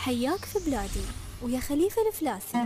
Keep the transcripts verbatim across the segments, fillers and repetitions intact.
حياك في بلادي ويا خليفة الفلاسي.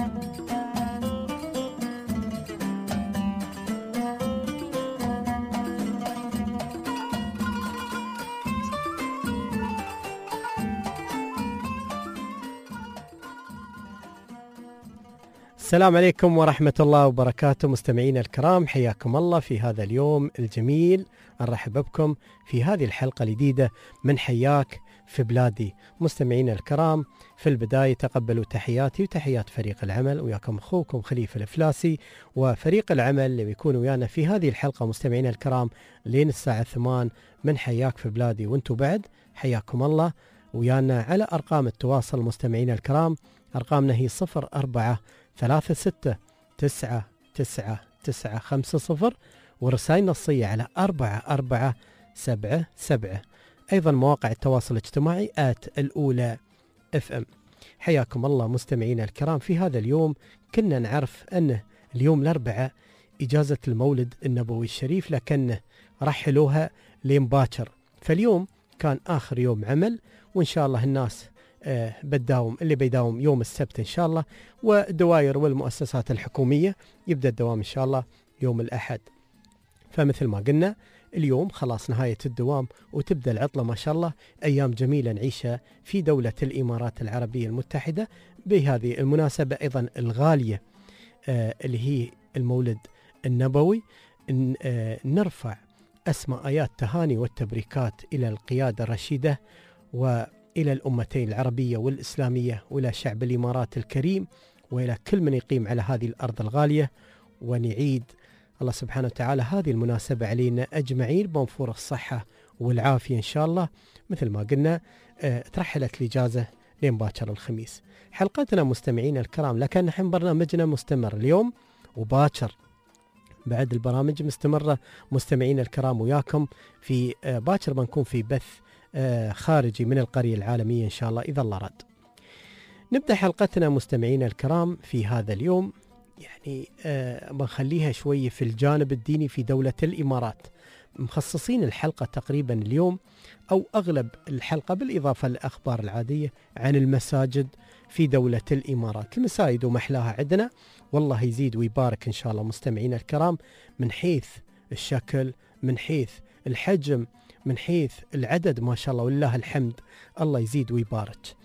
السلام عليكم ورحمة الله وبركاته مستمعينا الكرام، حياكم الله في هذا اليوم الجميل. نرحب بكم في هذه الحلقة الجديدة من حياك في بلادي. مستمعينا الكرام، في البداية تقبلوا تحياتي وتحيات فريق العمل، وياكم أخوكم خليفة الفلاسي وفريق العمل اللي بيكونوا ويانا في هذه الحلقة مستمعينا الكرام لين الساعة ثمان من حياك في بلادي. وانتم بعد حياكم الله ويانا على أرقام التواصل مستمعينا الكرام. أرقامنا هي صفر أربعة ثلاثة ستة تسعة تسعة تسعة خمسة صفر، ورسائل نصية على أربعة أربعة سبعة سبعة. أيضا مواقع التواصل الاجتماعي آت الأولى اف ام. حياكم الله مستمعينا الكرام. في هذا اليوم كنا نعرف أنه اليوم الأربعاء إجازة المولد النبوي الشريف، لكن رحلوها لين باكر، فاليوم كان آخر يوم عمل، وإن شاء الله الناس آه بداوم اللي بيداوم يوم السبت إن شاء الله، والدوائر والمؤسسات الحكومية يبدأ الدوام إن شاء الله يوم الأحد. فمثل ما قلنا اليوم خلاص نهاية الدوام وتبدأ العطلة ما شاء الله، أيام جميلة نعيشها في دولة الإمارات العربية المتحدة بهذه المناسبة أيضا الغالية آه اللي هي المولد النبوي. آه نرفع أسمى آيات تهاني والتبريكات إلى القيادة الرشيدة وإلى الأمتين العربية والإسلامية وإلى شعب الإمارات الكريم وإلى كل من يقيم على هذه الأرض الغالية، ونعيد الله سبحانه وتعالى هذه المناسبة علينا أجمعين بموفور الصحة والعافية إن شاء الله. مثل ما قلنا اه ترحلت الإجازة لين باكر الخميس. حلقتنا مستمعين الكرام، لكن نحن برنامجنا مستمر اليوم وباكر بعد البرامج مستمرة مستمعين الكرام وياكم. في اه باكر بنكون في بث اه خارجي من القرية العالمية إن شاء الله إذا الله رد. نبدأ حلقتنا مستمعين الكرام في هذا اليوم، يعني آه بنخليها شوية في الجانب الديني في دولة الإمارات. مخصصين الحلقة تقريبا اليوم أو أغلب الحلقة بالإضافة للأخبار العادية عن المساجد في دولة الإمارات. المساجد ومحلاها عندنا والله يزيد ويبارك إن شاء الله مستمعين الكرام، من حيث الشكل، من حيث الحجم، من حيث العدد ما شاء الله ولله الحمد، الله يزيد ويبارك.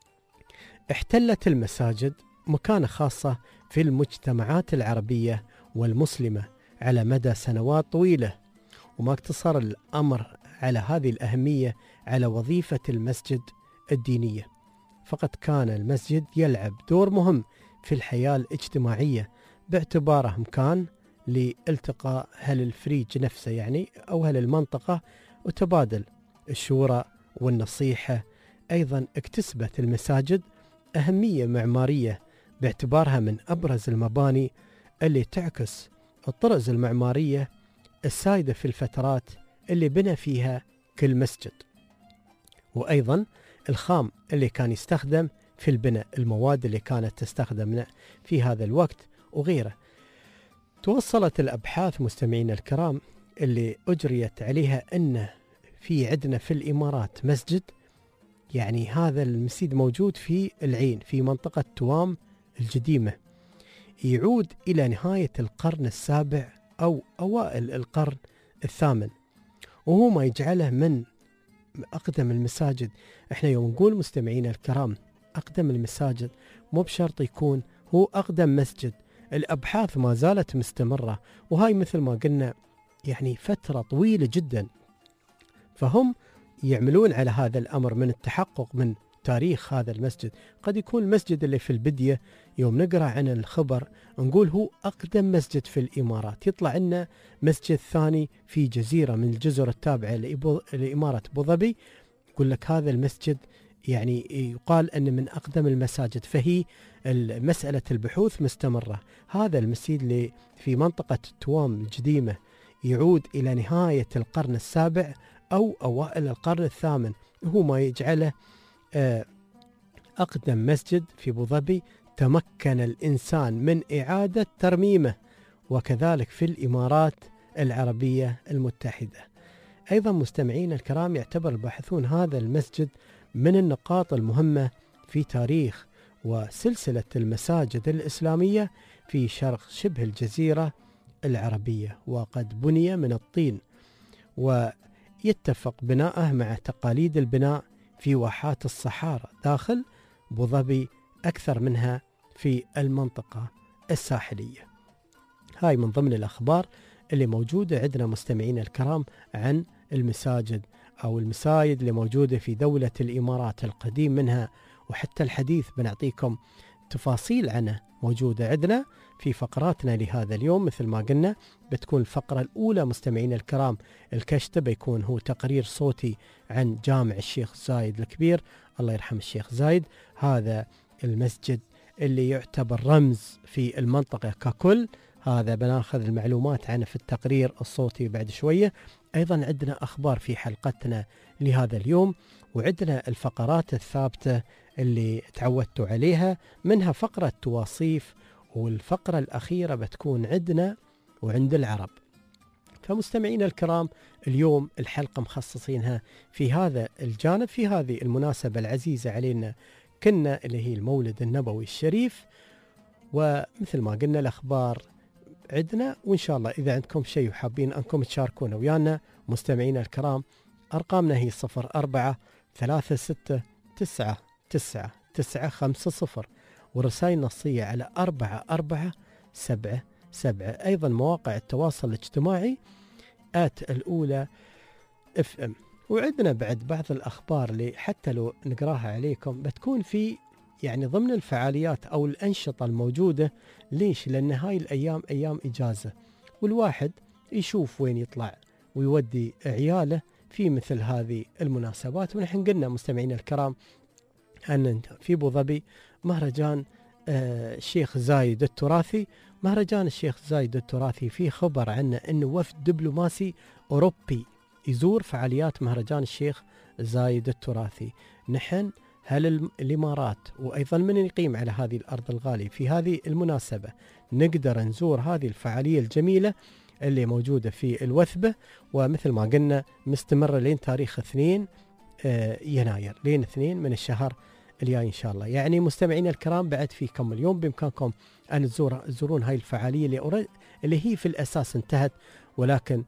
احتلت المساجد مكانة خاصة في المجتمعات العربية والمسلمة على مدى سنوات طويلة، وما اقتصر الأمر على هذه الأهمية على وظيفة المسجد الدينية، فقد كان المسجد يلعب دور مهم في الحياة الاجتماعية باعتباره مكان لالتقاء أهل الفريج نفسه يعني أو أهل المنطقة وتبادل الشورى والنصيحة. أيضا اكتسبت المساجد أهمية معمارية باعتبارها من أبرز المباني اللي تعكس الطرز المعمارية السائدة في الفترات اللي بنى فيها كل مسجد، وأيضا الخام اللي كان يستخدم في البناء، المواد اللي كانت تستخدم في هذا الوقت وغيره. توصلت الأبحاث مستمعين الكرام اللي أجريت عليها أن في عندنا في الإمارات مسجد، يعني هذا المسجد موجود في العين في منطقة توام الجديمة، يعود إلى نهاية القرن السابع أو أوائل القرن الثامن، وهو ما يجعله من أقدم المساجد. احنا يوم نقول مستمعين الكرام أقدم المساجد مو بشرط يكون هو أقدم مسجد، الأبحاث ما زالت مستمرة، وهاي مثل ما قلنا يعني فترة طويلة جدا، فهم يعملون على هذا الأمر من التحقق من تاريخ هذا المسجد. قد يكون المسجد اللي في البدية يوم نقرأ عن الخبر نقول هو أقدم مسجد في الإمارات، يطلع لنا مسجد ثاني في جزيرة من الجزر التابعة لإمارة أبوظبي يقول لك هذا المسجد يعني يقال أن من أقدم المساجد، فهي مسألة البحوث مستمرة. هذا المسجد اللي في منطقة توام الجديمة يعود إلى نهاية القرن السابع أو أوائل القرن الثامن، هو ما يجعله أقدم مسجد في أبوظبي تمكن الإنسان من إعادة ترميمه، وكذلك في الإمارات العربية المتحدة. أيضا مستمعين الكرام يعتبر الباحثون هذا المسجد من النقاط المهمة في تاريخ وسلسلة المساجد الإسلامية في شرق شبه الجزيرة العربية، وقد بني من الطين، ويتفق بناءه مع تقاليد البناء في واحات الصحارى داخل أبوظبي، أكثر منها في المنطقة الساحلية. هاي من ضمن الأخبار اللي موجودة عندنا مستمعين الكرام عن المساجد أو المسايد اللي موجودة في دولة الإمارات، القديم منها وحتى الحديث. بنعطيكم تفاصيل عنه موجودة عندنا في فقراتنا لهذا اليوم. مثل ما قلنا بتكون الفقرة الأولى مستمعين الكرام الكشتة، بيكون هو تقرير صوتي عن جامع الشيخ زايد الكبير، الله يرحم الشيخ زايد. هذا المسجد اللي يعتبر رمز في المنطقة ككل، هذا بناخذ المعلومات عنه في التقرير الصوتي بعد شوية. أيضا عندنا أخبار في حلقتنا لهذا اليوم، وعندنا الفقرات الثابتة اللي تعودتوا عليها، منها فقرة تواصيف، والفقرة الأخيرة بتكون عندنا وعند العرب. فمستمعين الكرام اليوم الحلقة مخصصينها في هذا الجانب، في هذه المناسبة العزيزة علينا كنا اللي هي المولد النبوي الشريف. ومثل ما قلنا الأخبار عندنا، وإن شاء الله إذا عندكم شيء وحابين أنكم تشاركونا ويانا مستمعين الكرام، أرقامنا هي صفر أربعة ثلاثة ستة تسعة تسعة تسعة خمسة صفر، ورسائل نصية على أربعة أربعة سبعة سبعة. أيضا مواقع التواصل الاجتماعي آت الأولى اف ام. وعندنا بعد بعض الأخبار اللي حتى لو نقراها عليكم بتكون في يعني ضمن الفعاليات أو الأنشطة الموجودة. ليش؟ لأن هاي الأيام أيام إجازة، والواحد يشوف وين يطلع ويودي عياله في مثل هذه المناسبات. ونحن قلنا مستمعين الكرام أن في أبوظبي مهرجان آه الشيخ زايد التراثي. مهرجان الشيخ زايد التراثي في خبر عنه أنه وفد دبلوماسي أوروبي يزور فعاليات مهرجان الشيخ زايد التراثي. نحن هل الإمارات وأيضا من يقيم على هذه الأرض الغالية في هذه المناسبة نقدر نزور هذه الفعالية الجميلة اللي موجودة في الوثبة، ومثل ما قلنا مستمرة لين تاريخ اثنين يناير، لين اثنين من الشهر الجاي إن شاء الله. يعني مستمعين الكرام بعد في كم اليوم بإمكانكم أن تزور تزورون هاي الفعالية اللي, اللي هي في الأساس انتهت، ولكن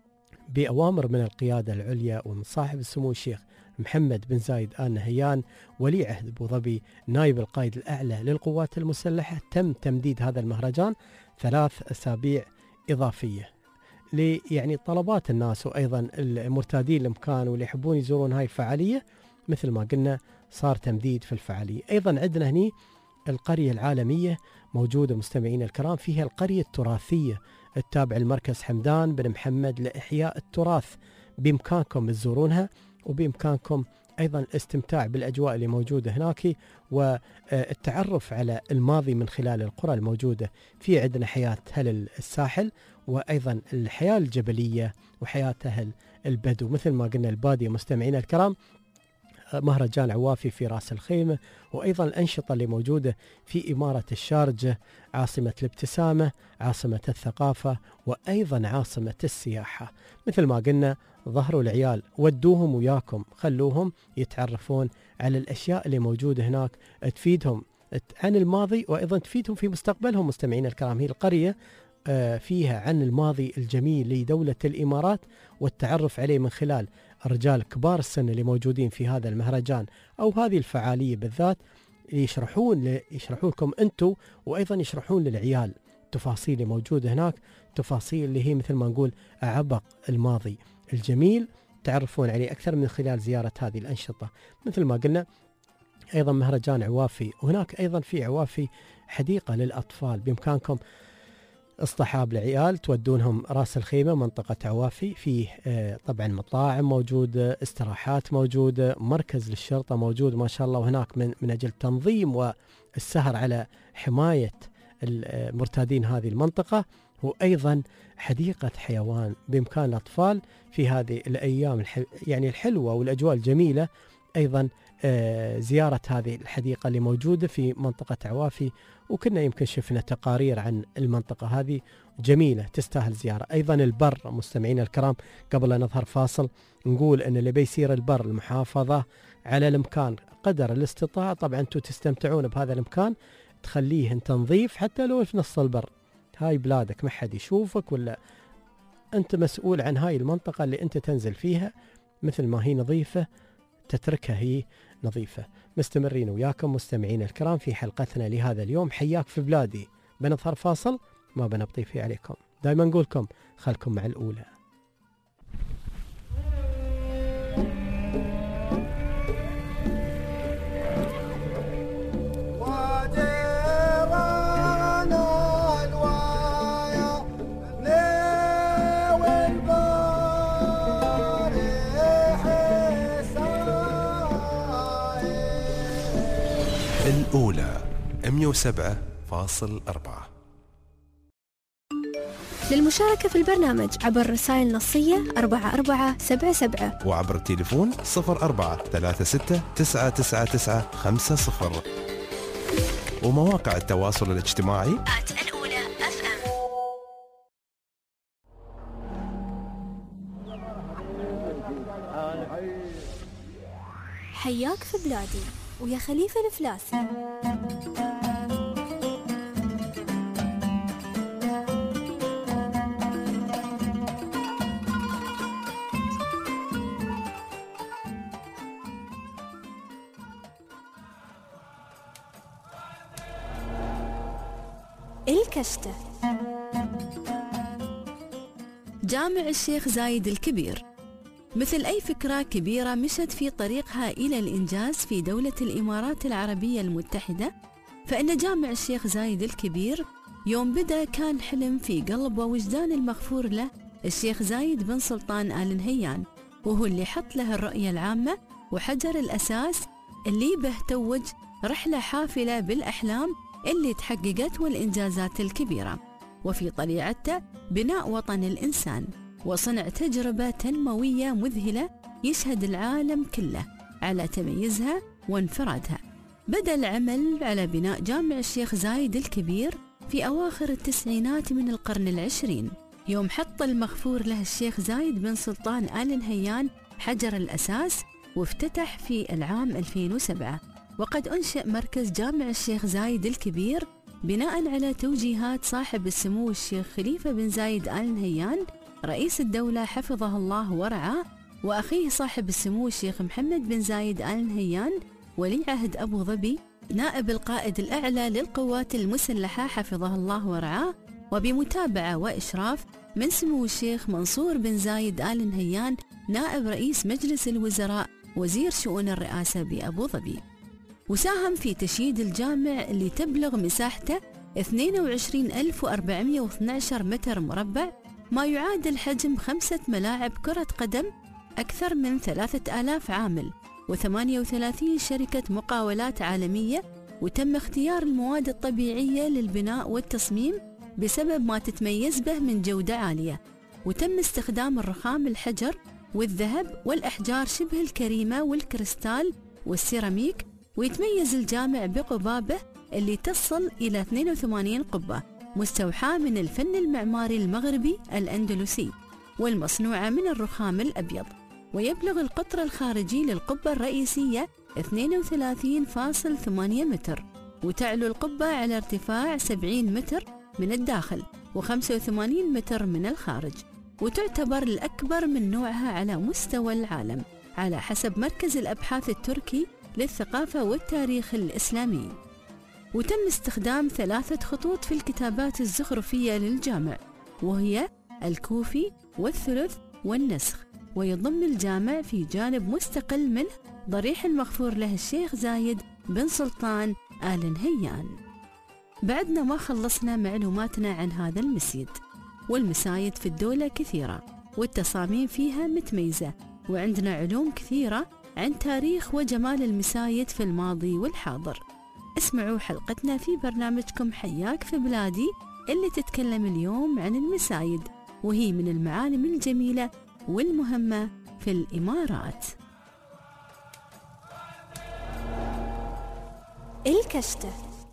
بأوامر من القيادة العليا ومن صاحب السمو الشيخ محمد بن زايد آل نهيان ولي عهد أبوظبي نائب القائد الأعلى للقوات المسلحة، تم تمديد هذا المهرجان ثلاث أسابيع إضافية لي يعني طلبات الناس، وأيضا المرتادين المكان واللي يحبون يزورون هاي الفعالية. مثل ما قلنا صار تمديد في الفعالية. أيضا عندنا هني القرية العالمية موجودة مستمعين الكرام، فيها القرية التراثية التابعة لمركز حمدان بن محمد لإحياء التراث. بإمكانكم تزورونها، وبإمكانكم أيضا الاستمتاع بالأجواء اللي موجودة هناك، والتعرف على الماضي من خلال القرى الموجودة. في عندنا حياة أهل الساحل، وأيضا الحياة الجبلية وحياة أهل البدو. مثل ما قلنا البادية مستمعين الكرام، مهرجان عوافي في راس الخيمة، وأيضا الأنشطة اللي موجودة في إمارة الشارجة، عاصمة الابتسامة، عاصمة الثقافة، وأيضا عاصمة السياحة. مثل ما قلنا ظهروا العيال، ودوهم وياكم، خلوهم يتعرفون على الأشياء اللي موجودة هناك تفيدهم عن الماضي، وأيضا تفيدهم في مستقبلهم. مستمعين الكرام، هي القرية فيها عن الماضي الجميل لدولة الإمارات والتعرف عليه من خلال الرجال كبار السن اللي موجودين في هذا المهرجان أو هذه الفعالية بالذات، يشرحون يشرحون لكم أنتم، وأيضا يشرحون للعيال تفاصيل اللي موجودة هناك، تفاصيل اللي هي مثل ما نقول عبق الماضي الجميل، تعرفون عليه أكثر من خلال زيارة هذه الأنشطة. مثل ما قلنا أيضا مهرجان عوافي، وهناك أيضا في عوافي حديقة للأطفال. بإمكانكم اصطحاب العيال تودونهم راس الخيمة منطقة عوافي، فيه طبعا مطاعم موجودة، استراحات موجودة، مركز للشرطة موجود ما شاء الله، وهناك من, من أجل تنظيم والسهر على حماية المرتادين هذه المنطقة، وأيضا حديقة حيوان بإمكان الأطفال في هذه الأيام الحل يعني الحلوة والأجواء الجميلة أيضا زيارة هذه الحديقة اللي موجودة في منطقة عوافي، وكنا يمكن شفنا تقارير عن المنطقة هذه جميلة تستاهل زيارة. أيضا البر مستمعين الكرام، قبل أن نظهر فاصل نقول أن اللي بيسير البر المحافظة على الإمكان قدر الاستطاعة، طبعا أنتم تستمتعون بهذا الإمكان، تخليه انت نظيف حتى لو في نص البر. هاي بلادك، ما حد يشوفك، ولا أنت مسؤول عن هاي المنطقة اللي أنت تنزل فيها، مثل ما هي نظيفة تتركها هي نظيفة. مستمرين وياكم مستمعين الكرام في حلقتنا لهذا اليوم، حياك في بلادي. بنظهر فاصل ما بنبطي فيه عليكم، دايما نقولكم خلكم مع الأولى. الأولى مئة وسبعة فاصلة أربعة. للمشاركة في البرنامج عبر الرسائل النصية أربعة أربعة سبعة سبعة، وعبر التليفون صفر أربعة ثلاثة ستة تسعة تسعة تسعة خمسة صفر، ومواقع التواصل الاجتماعي الأولى أف أم. حياك في بلادي ويا خليفة الفلاسي. الكشتة. جامع الشيخ زايد الكبير مثل أي فكرة كبيرة مشت في طريقها إلى الإنجاز في دولة الإمارات العربية المتحدة، فإن جامع الشيخ زايد الكبير يوم بدأ كان حلم في قلب ووجدان المغفور له الشيخ زايد بن سلطان آل نهيان، وهو اللي حط له الرؤية العامة وحجر الأساس اللي به توج رحلة حافلة بالأحلام اللي تحققت والإنجازات الكبيرة، وفي طليعته بناء وطن الإنسان وصنع تجربة تنموية مذهلة يشهد العالم كله على تميزها وانفرادها. بدأ العمل على بناء جامع الشيخ زايد الكبير في أواخر التسعينات من القرن العشرين، يوم حط المغفور له الشيخ زايد بن سلطان آل نهيان حجر الأساس، وافتتح في العام ألفين وسبعة. وقد أنشئ مركز جامع الشيخ زايد الكبير بناء على توجيهات صاحب السمو الشيخ خليفة بن زايد آل نهيان رئيس الدولة حفظه الله ورعاه، وأخيه صاحب السمو الشيخ محمد بن زايد آل نهيان ولي عهد أبو ظبي نائب القائد الأعلى للقوات المسلحة حفظه الله ورعاه، وبمتابعة وإشراف من سمو الشيخ منصور بن زايد آل نهيان نائب رئيس مجلس الوزراء وزير شؤون الرئاسة بأبو ظبي. وساهم في تشييد الجامع اللي تبلغ مساحته اثنين وعشرين ألف وأربعمئة واثني عشر متر مربع، ما يعادل حجم خمسة ملاعب كرة قدم، أكثر من ثلاثة آلاف عامل وثمانية وثلاثين شركة مقاولات عالمية، وتم اختيار المواد الطبيعية للبناء والتصميم بسبب ما تتميز به من جودة عالية، وتم استخدام الرخام الحجر والذهب والأحجار شبه الكريمة والكريستال والسيراميك. ويتميز الجامع بقبابه اللي تصل إلى اثنين وثمانين قبة مستوحاة من الفن المعماري المغربي الأندلسي والمصنوعة من الرخام الأبيض، ويبلغ القطر الخارجي للقبة الرئيسية اثنين وثلاثين فاصلة ثمانية متر، وتعلو القبة على ارتفاع سبعين متر من الداخل وخمسة وثمانين متر من الخارج، وتعتبر الأكبر من نوعها على مستوى العالم على حسب مركز الأبحاث التركي للثقافة والتاريخ الإسلامي. وتم استخدام ثلاثة خطوط في الكتابات الزخرفية للجامع، وهي الكوفي والثلث والنسخ، ويضم الجامع في جانب مستقل منه ضريح المغفور له الشيخ زايد بن سلطان آل نهيان. بعدنا ما خلصنا معلوماتنا عن هذا المسجد، والمساجد في الدولة كثيرة والتصاميم فيها متميزة، وعندنا علوم كثيرة عن تاريخ وجمال المساجد في الماضي والحاضر. اسمعوا حلقتنا في برنامجكم حياك في بلادي اللي تتكلم اليوم عن المساجد، وهي من المعالم الجميلة والمهمة في الإمارات. الكشتة.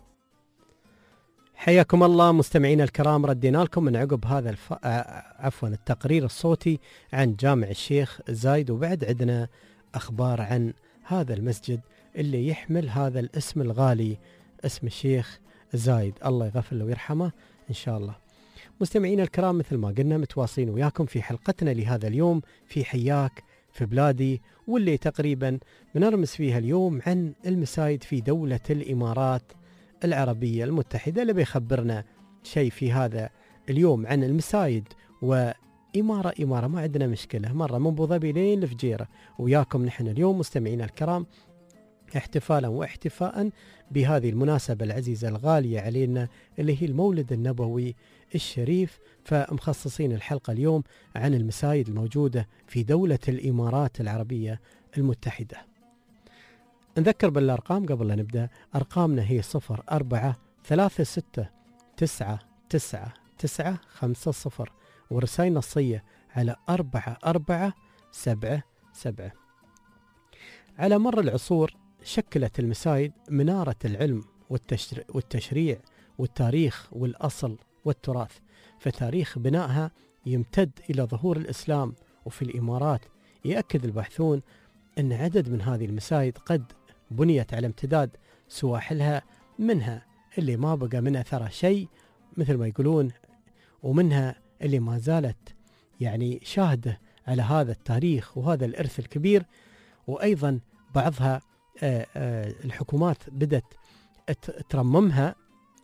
حياكم الله مستمعينا الكرام، ردينا لكم من عقب هذا الف... عفوا التقرير الصوتي عن جامع الشيخ زايد، وبعد عندنا أخبار عن هذا المسجد اللي يحمل هذا الاسم الغالي، اسم الشيخ زايد، الله يغفر له ويرحمه إن شاء الله. مستمعينا الكرام، مثل ما قلنا متواصلين وياكم في حلقتنا لهذا اليوم في حياك في بلادي، واللي تقريبا بنرمز فيها اليوم عن المساجد في دولة الإمارات العربية المتحدة. اللي بيخبرنا شيء في هذا اليوم عن المساجد وإمارة إمارة ما عندنا مشكلة، مرة من أبو ظبي لين الفجيرة وياكم نحن اليوم مستمعينا الكرام، احتفالا واحتفاء بهذه المناسبة العزيزة الغالية علينا اللي هي المولد النبوي الشريف. فمخصصين الحلقة اليوم عن المساجد الموجودة في دولة الإمارات العربية المتحدة. نذكر بالأرقام قبل لا نبدأ، أرقامنا هي صفر أربعة ثلاثة ستة تسعة تسعة تسعة خمسة صفر، ورسائل نصية على أربعة أربعة سبعة سبعة. على مر العصور شكلت المساجد منارة العلم والتشريع والتاريخ والأصل والتراث، فتاريخ بنائها يمتد إلى ظهور الإسلام. وفي الإمارات يأكد الباحثون أن عدد من هذه المساجد قد بنيت على امتداد سواحلها، منها اللي ما بقى من أثرها شيء مثل ما يقولون، ومنها اللي ما زالت يعني شاهدة على هذا التاريخ وهذا الإرث الكبير. وأيضا بعضها آآ آآ الحكومات بدت ترممها،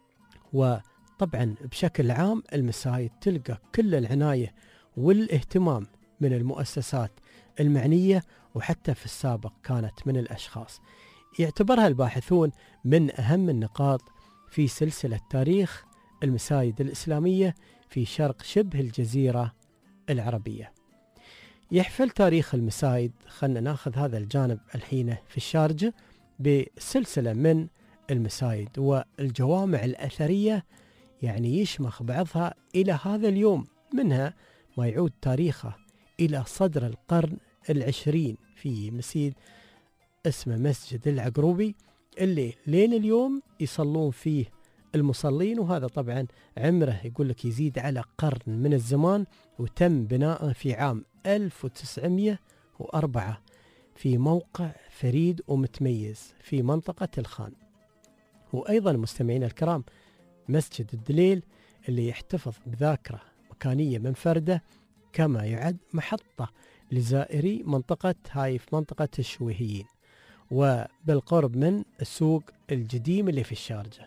وطبعا بشكل عام المساجد تلقى كل العناية والاهتمام من المؤسسات المعنية، وحتى في السابق كانت من الأشخاص. يعتبرها الباحثون من أهم النقاط في سلسلة تاريخ المساجد الإسلامية في شرق شبه الجزيرة العربية. يحفل تاريخ المساجد، خلنا ناخذ هذا الجانب الحين في الشارجة، بسلسلة من المساجد والجوامع الأثرية يعني يشمخ بعضها إلى هذا اليوم، منها ما يعود تاريخه إلى صدر القرن العشرين في مسجد اسمه مسجد العقروبي، اللي لين اليوم يصلون فيه المصلين. وهذا طبعا عمره يقول لك يزيد على قرن من الزمان، وتم بناءه في عام ألف وتسعمئة وأربعة في موقع فريد ومتميز في منطقة الخان. وأيضا مستمعين الكرام مسجد الدليل اللي يحتفظ بذاكرة مكانية منفردة، كما يعد محطة لزائري منطقة هاي في منطقة الشويهيين، وبالقرب من السوق الجديم اللي في الشارجة.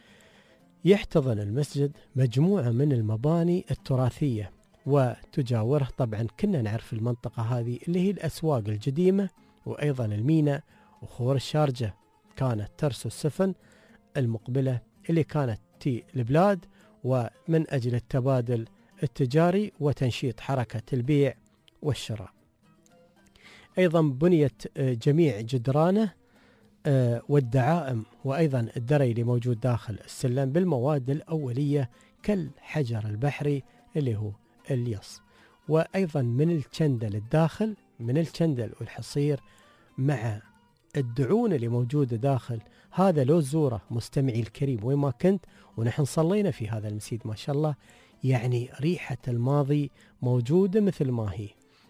يحتضن المسجد مجموعة من المباني التراثية، وتجاوره طبعا كنا نعرف المنطقة هذه اللي هي الأسواق الجديمة، وأيضا الميناء وخور الشارجة كانت ترسو السفن المقبلة اللي كانت تي البلاد، ومن أجل التبادل التجاري وتنشيط حركة البيع والشراء. أيضا بنيت جميع جدرانه والدعائم وأيضا الدري اللي موجود داخل السلم بالمواد الأولية كالحجر البحري اللي هو اليص، وأيضا من الشندل الداخل من الشندل والحصير مع الدعون اللي موجودة داخل. هذا لو زوره مستمعي الكريم وين ما كنت، ونحن صلينا في هذا المسجد ما شاء الله، يعني ريحة الماضي موجودة مثل ما هي.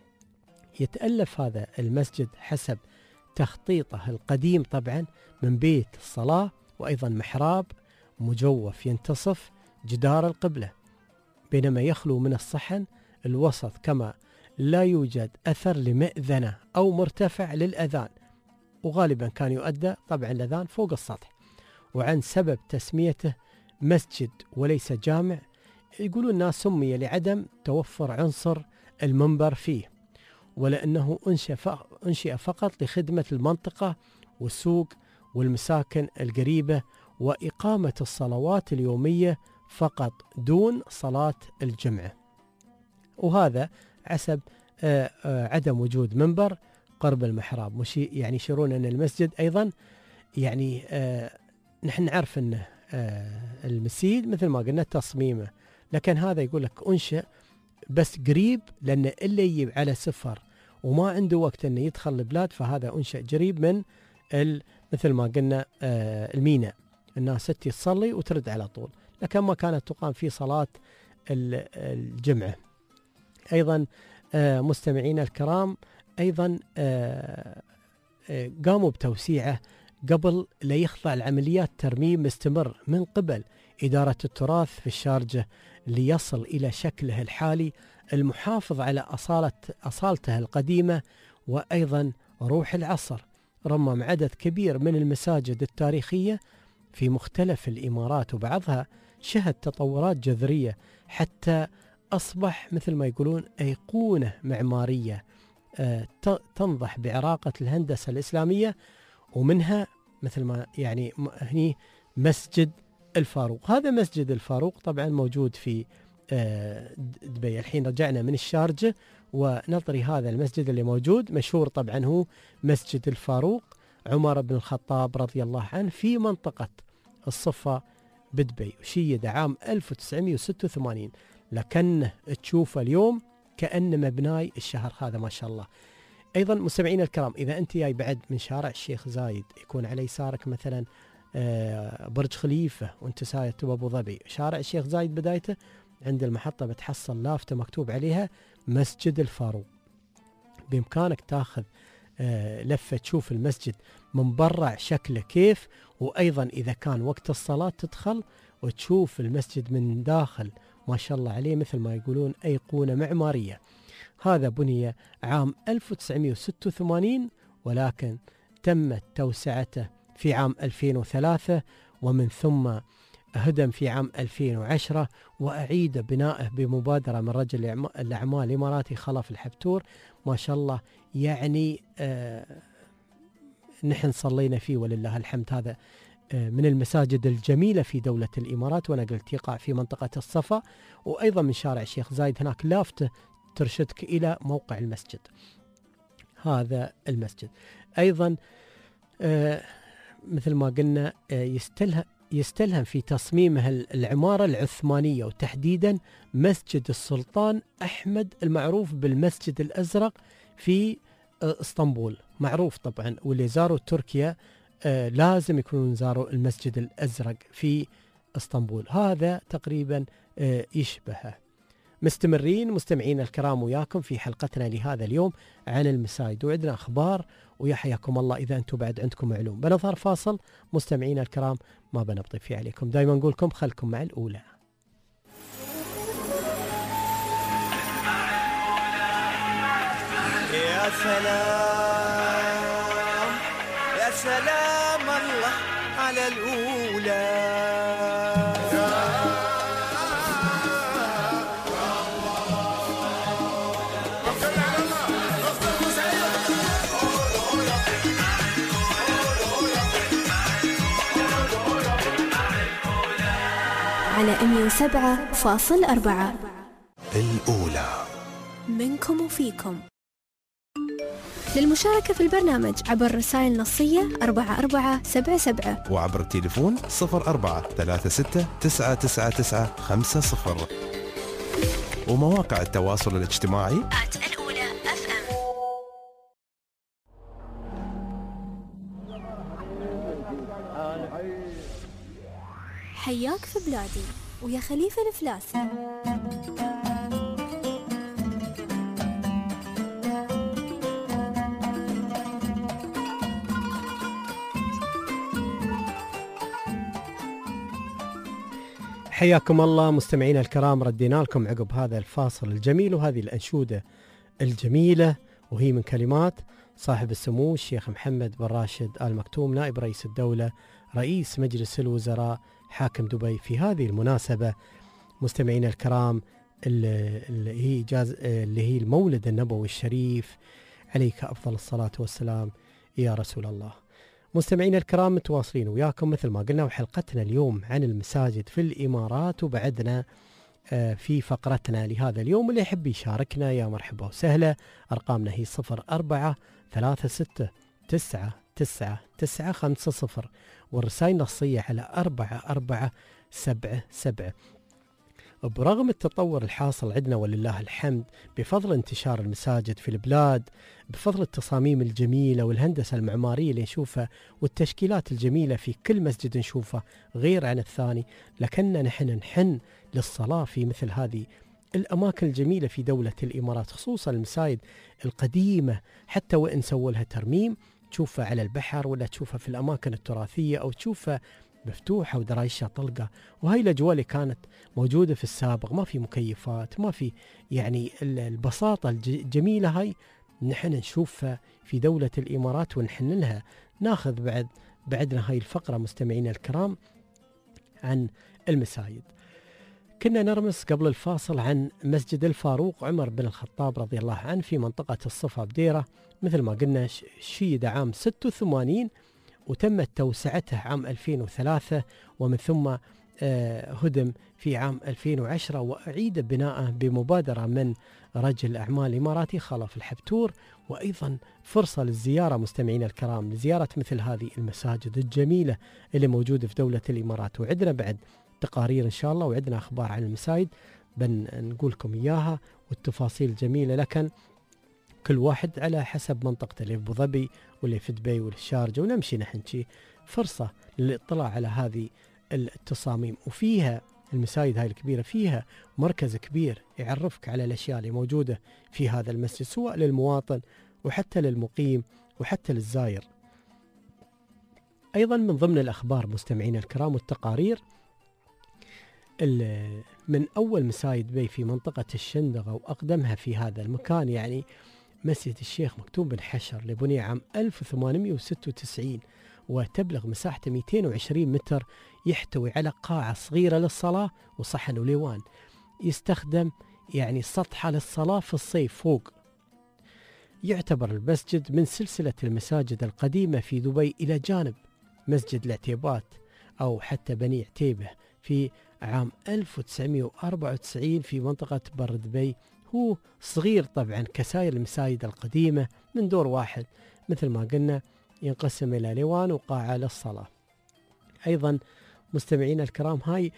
يتألف هذا المسجد حسب تخطيطه القديم طبعا من بيت الصلاة، وأيضا محراب مجوف ينتصف جدار القبلة، بينما يخلو من الصحن الوسط، كما لا يوجد أثر لمئذنة أو مرتفع للأذان، وغالبا كان يؤدى طبعا الأذان فوق السطح. وعن سبب تسميته مسجد وليس جامع، يقولون الناس سمي لعدم توفر عنصر المنبر فيه، ولأنه أنشئ فقط لخدمة المنطقة والسوق والمساكن القريبة وإقامة الصلوات اليومية فقط دون صلاة الجمعة. وهذا عسب عدم وجود منبر قرب المحراب. مشي يعني يشيرون أن المسجد أيضا يعني نحن نعرف أنه المسجد مثل ما قلنا تصميمه، لكن هذا يقول لك أنشئ بس قريب، لأن اللي يجيب على سفر وما عنده وقت أنه يدخل البلاد، فهذا أنشئ قريب من مثل ما قلنا الميناء، الناس تتي تصلي وترد على طول، لكن ما كانت تقام في صلاة الجمعة. أيضا مستمعين الكرام، أيضا قاموا بتوسيعه قبل لا يخضع لعمليات ترميم مستمر من قبل إدارة التراث في الشارجة ليصل إلى شكله الحالي المحافظ على أصالة أصالته القديمة وأيضا روح العصر. رمم عدد كبير من المساجد التاريخية في مختلف الإمارات، وبعضها شهد تطورات جذرية حتى أصبح مثل ما يقولون أيقونة معمارية تنضح بعراقة الهندسة الإسلامية. ومنها مثل ما يعني هني مسجد الفاروق. هذا مسجد الفاروق طبعا موجود في دبي. الحين رجعنا من الشارجة ونطري هذا المسجد اللي موجود، مشهور طبعا هو مسجد الفاروق عمر بن الخطاب رضي الله عنه في منطقة الصفة بدبي، وشيد عام ألف وتسعمائة وستة وثمانين، لكنه تشوفه اليوم كأن مبناي الشهر هذا ما شاء الله. أيضا مستمعين الكرام، إذا أنت جاي بعد من شارع الشيخ زايد يكون على يسارك مثلا برج خليفة وانت ساير تبى أبو ظبي، شارع الشيخ زايد بدايته عند المحطة بتحصل لافتة مكتوب عليها مسجد الفاروق. بإمكانك تاخذ لفة تشوف المسجد من برا شكله كيف، وأيضا إذا كان وقت الصلاة تدخل وتشوف المسجد من داخل ما شاء الله عليه مثل ما يقولون أيقونة معمارية. هذا بني عام ألف وتسعمائة وستة وثمانين، ولكن تمت توسعته في عام ألفين وثلاثة، ومن ثم هدم في عام ألفين وعشرة، وأعيد بنائه بمبادرة من رجل الأعمال الإماراتي خلف الحبتور ما شاء الله. يعني آه نحن صلينا فيه ولله الحمد. هذا آه من المساجد الجميلة في دولة الإمارات، وأنا قلت يقع في منطقة الصفا، وأيضا من شارع الشيخ زايد هناك لافتة ترشدك إلى موقع المسجد. هذا المسجد أيضا آه مثل ما قلنا آه يستلهم يستلهم في تصميمها العمارة العثمانية، وتحديدا مسجد السلطان أحمد المعروف بالمسجد الأزرق في اسطنبول، معروف طبعا، واللي زاروا تركيا آه لازم يكونوا زاروا المسجد الأزرق في اسطنبول. هذا تقريبا آه يشبهه. مستمرين مستمعين الكرام وياكم في حلقتنا لهذا اليوم عن المساجد، وعندنا أخبار ويحياكم الله إذا أنتم بعد عندكم علوم. بنظهر فاصل مستمعين الكرام، ما بنبطي فيه عليكم، دائما نقولكم خلكم مع الأولى. يا سلام يا سلام الله على الأولى. على مئة وسبعة فاصل أربعة الأولى منكم وفيكم. للمشاركة في البرنامج عبر رسائل نصية أربعة أربعة سبعة سبعة، وعبر التليفون صفر أربعة ثلاثة ستة تسعة تسعة تسعة خمسة صفر، ومواقع التواصل الاجتماعي آت الأولى أف أم. حياك في بلادي ويا خليفة الفلاسي. حياكم الله مستمعين الكرام، ردينا لكم عقب هذا الفاصل الجميل وهذه الأنشودة الجميلة، وهي من كلمات صاحب السمو الشيخ محمد بن راشد آل مكتوم نائب رئيس الدولة رئيس مجلس الوزراء حاكم دبي. في هذه المناسبة مستمعين الكرام اللي هي جاز اللي هي المولد النبوي الشريف، عليك أفضل الصلاة والسلام يا رسول الله. مستمعين الكرام متواصلين وياكم مثل ما قلنا، وحلقتنا اليوم عن المساجد في الإمارات، وبعدنا في فقرتنا لهذا اليوم اللي يحب يشاركنا يا مرحبا وسهلا. أرقامنا هي صفر أربعة ثلاثة ستة تسعة تسعة تسعة خمسة صفر، والرسائل نصية على أربعة أربعة سبعة سبعة. برغم التطور الحاصل عندنا ولله الحمد بفضل انتشار المساجد في البلاد، بفضل التصاميم الجميلة والهندسة المعمارية اللي نشوفها والتشكيلات الجميلة في كل مسجد نشوفه غير عن الثاني، لكننا نحن نحن للصلاة في مثل هذه الأماكن الجميلة في دولة الإمارات، خصوصا المساجد القديمة حتى وإن سووا لها ترميم تشوفها على البحر ولا تشوفها في الأماكن التراثية أو تشوفها مفتوحة ودرايشها طلقة. وهي الأجواء اللي كانت موجودة في السابق، ما في مكيفات، ما في يعني البساطة الجميلة هاي نحن نشوفها في دولة الإمارات ونحن لها. ناخذ بعد بعدنا هاي الفقرة مستمعينا الكرام عن المساجد. كنا نرمس قبل الفاصل عن مسجد الفاروق عمر بن الخطاب رضي الله عنه في منطقة الصفا بديرة، مثل ما قلنا شيد عام ستة وثمانين وتمت توسعته عام ألفين وثلاثة، ومن ثم هدم في عام ألفين وعشرة وأعيد بناءه بمبادرة من رجل أعمال إماراتي خلف الحبتور. وأيضا فرصة للزيارة مستمعين الكرام لزيارة مثل هذه المساجد الجميلة اللي موجودة في دولة الإمارات. وعندنا بعد تقارير إن شاء الله وعندنا أخبار عن المساجد بنقول لكم إياها والتفاصيل جميلة، لكن كل واحد على حسب منطقته، اللي في أبو ظبي واللي في دبي واللي في الشارجة، ونمشي نحن شي فرصة للاطلاع على هذه التصاميم. وفيها المساجد هاي الكبيرة فيها مركز كبير يعرفك على الأشياء اللي موجودة في هذا المسجد، سواء للمواطن وحتى للمقيم وحتى للزائر. أيضا من ضمن الأخبار مستمعين الكرام والتقارير، من أول مساجد دبي في منطقة الشندقة وأقدمها في هذا المكان يعني مسجد الشيخ مكتوم بن حشر اللي بني عام ألف وثمانمئة وستة وتسعين وتبلغ مساحته مئتين وعشرين متر، يحتوي على قاعة صغيرة للصلاة وصحن وليوان، يستخدم يعني سطحة للصلاة في الصيف فوق. يعتبر المسجد من سلسلة المساجد القديمة في دبي إلى جانب مسجد العتيبات أو حتى بني عتيبة في عام ألف وتسعمئة وأربعة وتسعين في منطقة بر دبي. هو صغير طبعا كسائر المساجد القديمة من دور واحد، مثل ما قلنا ينقسم إلى ليوان وقاعة للصلاة. أيضا مستمعين الكرام هاي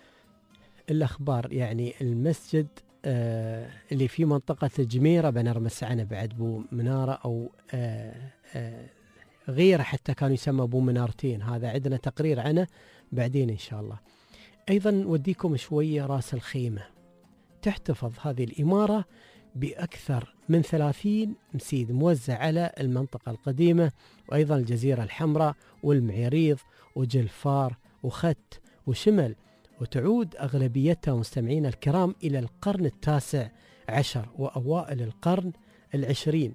الأخبار، يعني المسجد آه اللي في منطقة جميرة بنرمس عنه بعد بو منارة أو آه آه غيره، حتى كانوا يسمى بو منارتين، هذا عندنا تقرير عنه بعدين إن شاء الله. أيضا نوديكم شوية راس الخيمة. تحتفظ هذه الإمارة بأكثر من ثلاثين مسجد موزع على المنطقة القديمة، وأيضا الجزيرة الحمراء والمعيريض وجلفار وخت وشمل، وتعود أغلبيتها مستمعين الكرام إلى القرن التاسع عشر وأوائل القرن العشرين.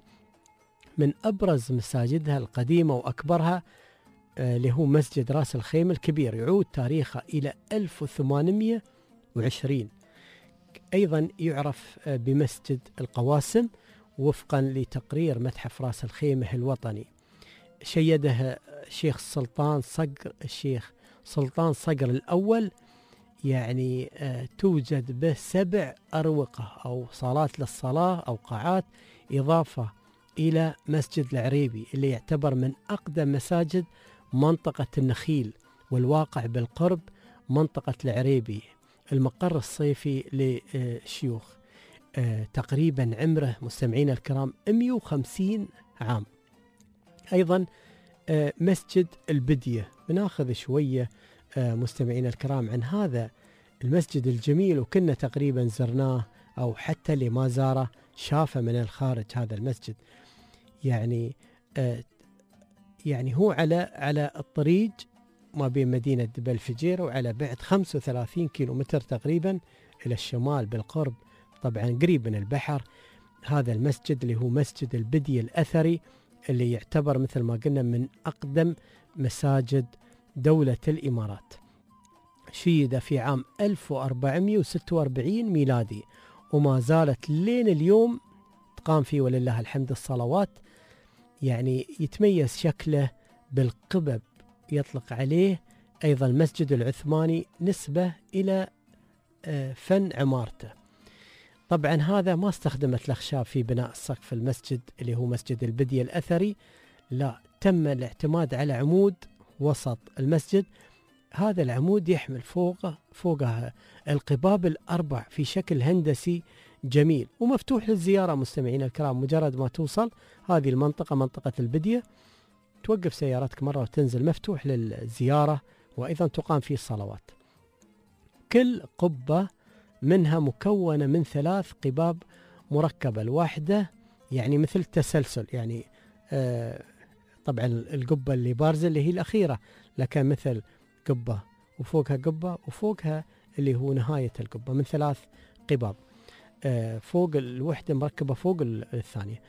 من أبرز مساجدها القديمة وأكبرها اللي هو مسجد راس الخيمة الكبير، يعود تاريخه إلى ألف وثمانمئة وعشرين. أيضا يعرف بمسجد القواسم وفقا لتقرير متحف راس الخيمة الوطني، شيده الشيخ سلطان صقر الشيخ سلطان صقر الأول، يعني توجد به سبع أروقة أو صالات للصلاة أو قاعات، إضافة إلى مسجد العريبي اللي يعتبر من أقدم مساجد منطقة النخيل والواقع بالقرب منطقة العريبي، المقر الصيفي للشيوخ، آه تقريبا عمره مستمعين الكرام مئة وخمسين عام. أيضا آه مسجد البدية، بناخذ شوية آه مستمعين الكرام عن هذا المسجد الجميل، وكنا تقريبا زرناه أو حتى اللي ما زاره شافه من الخارج. هذا المسجد يعني آه يعني هو على على الطريق ما بين مدينة دبي الفجيرة، وعلى بعد خمسة وثلاثين كيلو متر تقريبا إلى الشمال بالقرب، طبعا قريب من البحر. هذا المسجد اللي هو مسجد البدية الأثري اللي يعتبر مثل ما قلنا من أقدم مساجد دولة الإمارات، شيد في عام ألف وأربعمئة وستة وأربعين ميلادي، وما زالت لين اليوم تقام فيه ولله الحمد الصلوات. يعني يتميز شكله بالقبب يطلق عليه. أيضا المسجد العثماني نسبة إلى فن عمارته. طبعا هذا ما استخدمت الأخشاب في بناء السقف المسجد اللي هو مسجد البدية الأثري، لا، تم الاعتماد على عمود وسط المسجد هذا العمود يحمل فوقه فوقها القباب الأربع في شكل هندسي جميل ومفتوح للزيارة. مستمعين الكرام، مجرد ما توصل هذه المنطقة منطقة البدية توقف سيارتك مرة وتنزل، مفتوح للزيارة، وأيضا تقام فيه الصلوات. كل قبة منها مكونة من ثلاث قباب مركبة، الواحدة يعني مثل تسلسل، يعني آه طبعا القبة اللي بارزة اللي هي الأخيرة، لكن مثل قبة وفوقها قبة وفوقها اللي هو نهاية القبة من ثلاث قباب، آه فوق الوحدة مركبة فوق الثانية.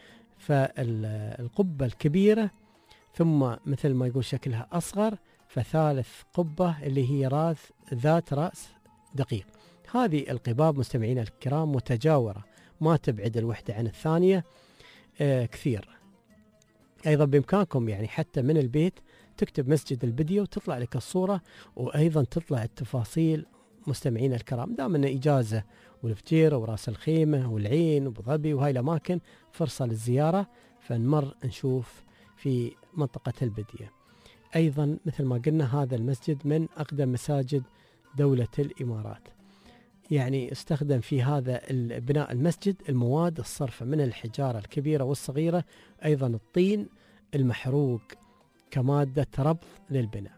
فالقبة الكبيرة ثم مثل ما يقول شكلها أصغر، فثالث قبة اللي هي راس ذات رأس دقيق. هذه القباب مستمعين الكرام متجاورة، ما تبعد الوحدة عن الثانية آه كثير. أيضا بإمكانكم يعني حتى من البيت تكتب مسجد البدية وتطلع لك الصورة، وأيضا تطلع التفاصيل. مستمعين الكرام، دام أن إجازة والفجيرة وراس الخيمة والعين وأبو ظبي وهاي الأماكن فرصة للزيارة، فنمر نشوف في منطقة البدية. أيضا مثل ما قلنا هذا المسجد من أقدم مساجد دولة الإمارات، يعني استخدم في هذا بناء المسجد المواد الصرفة من الحجارة الكبيرة والصغيرة، أيضا الطين المحروق كمادة ربط للبناء.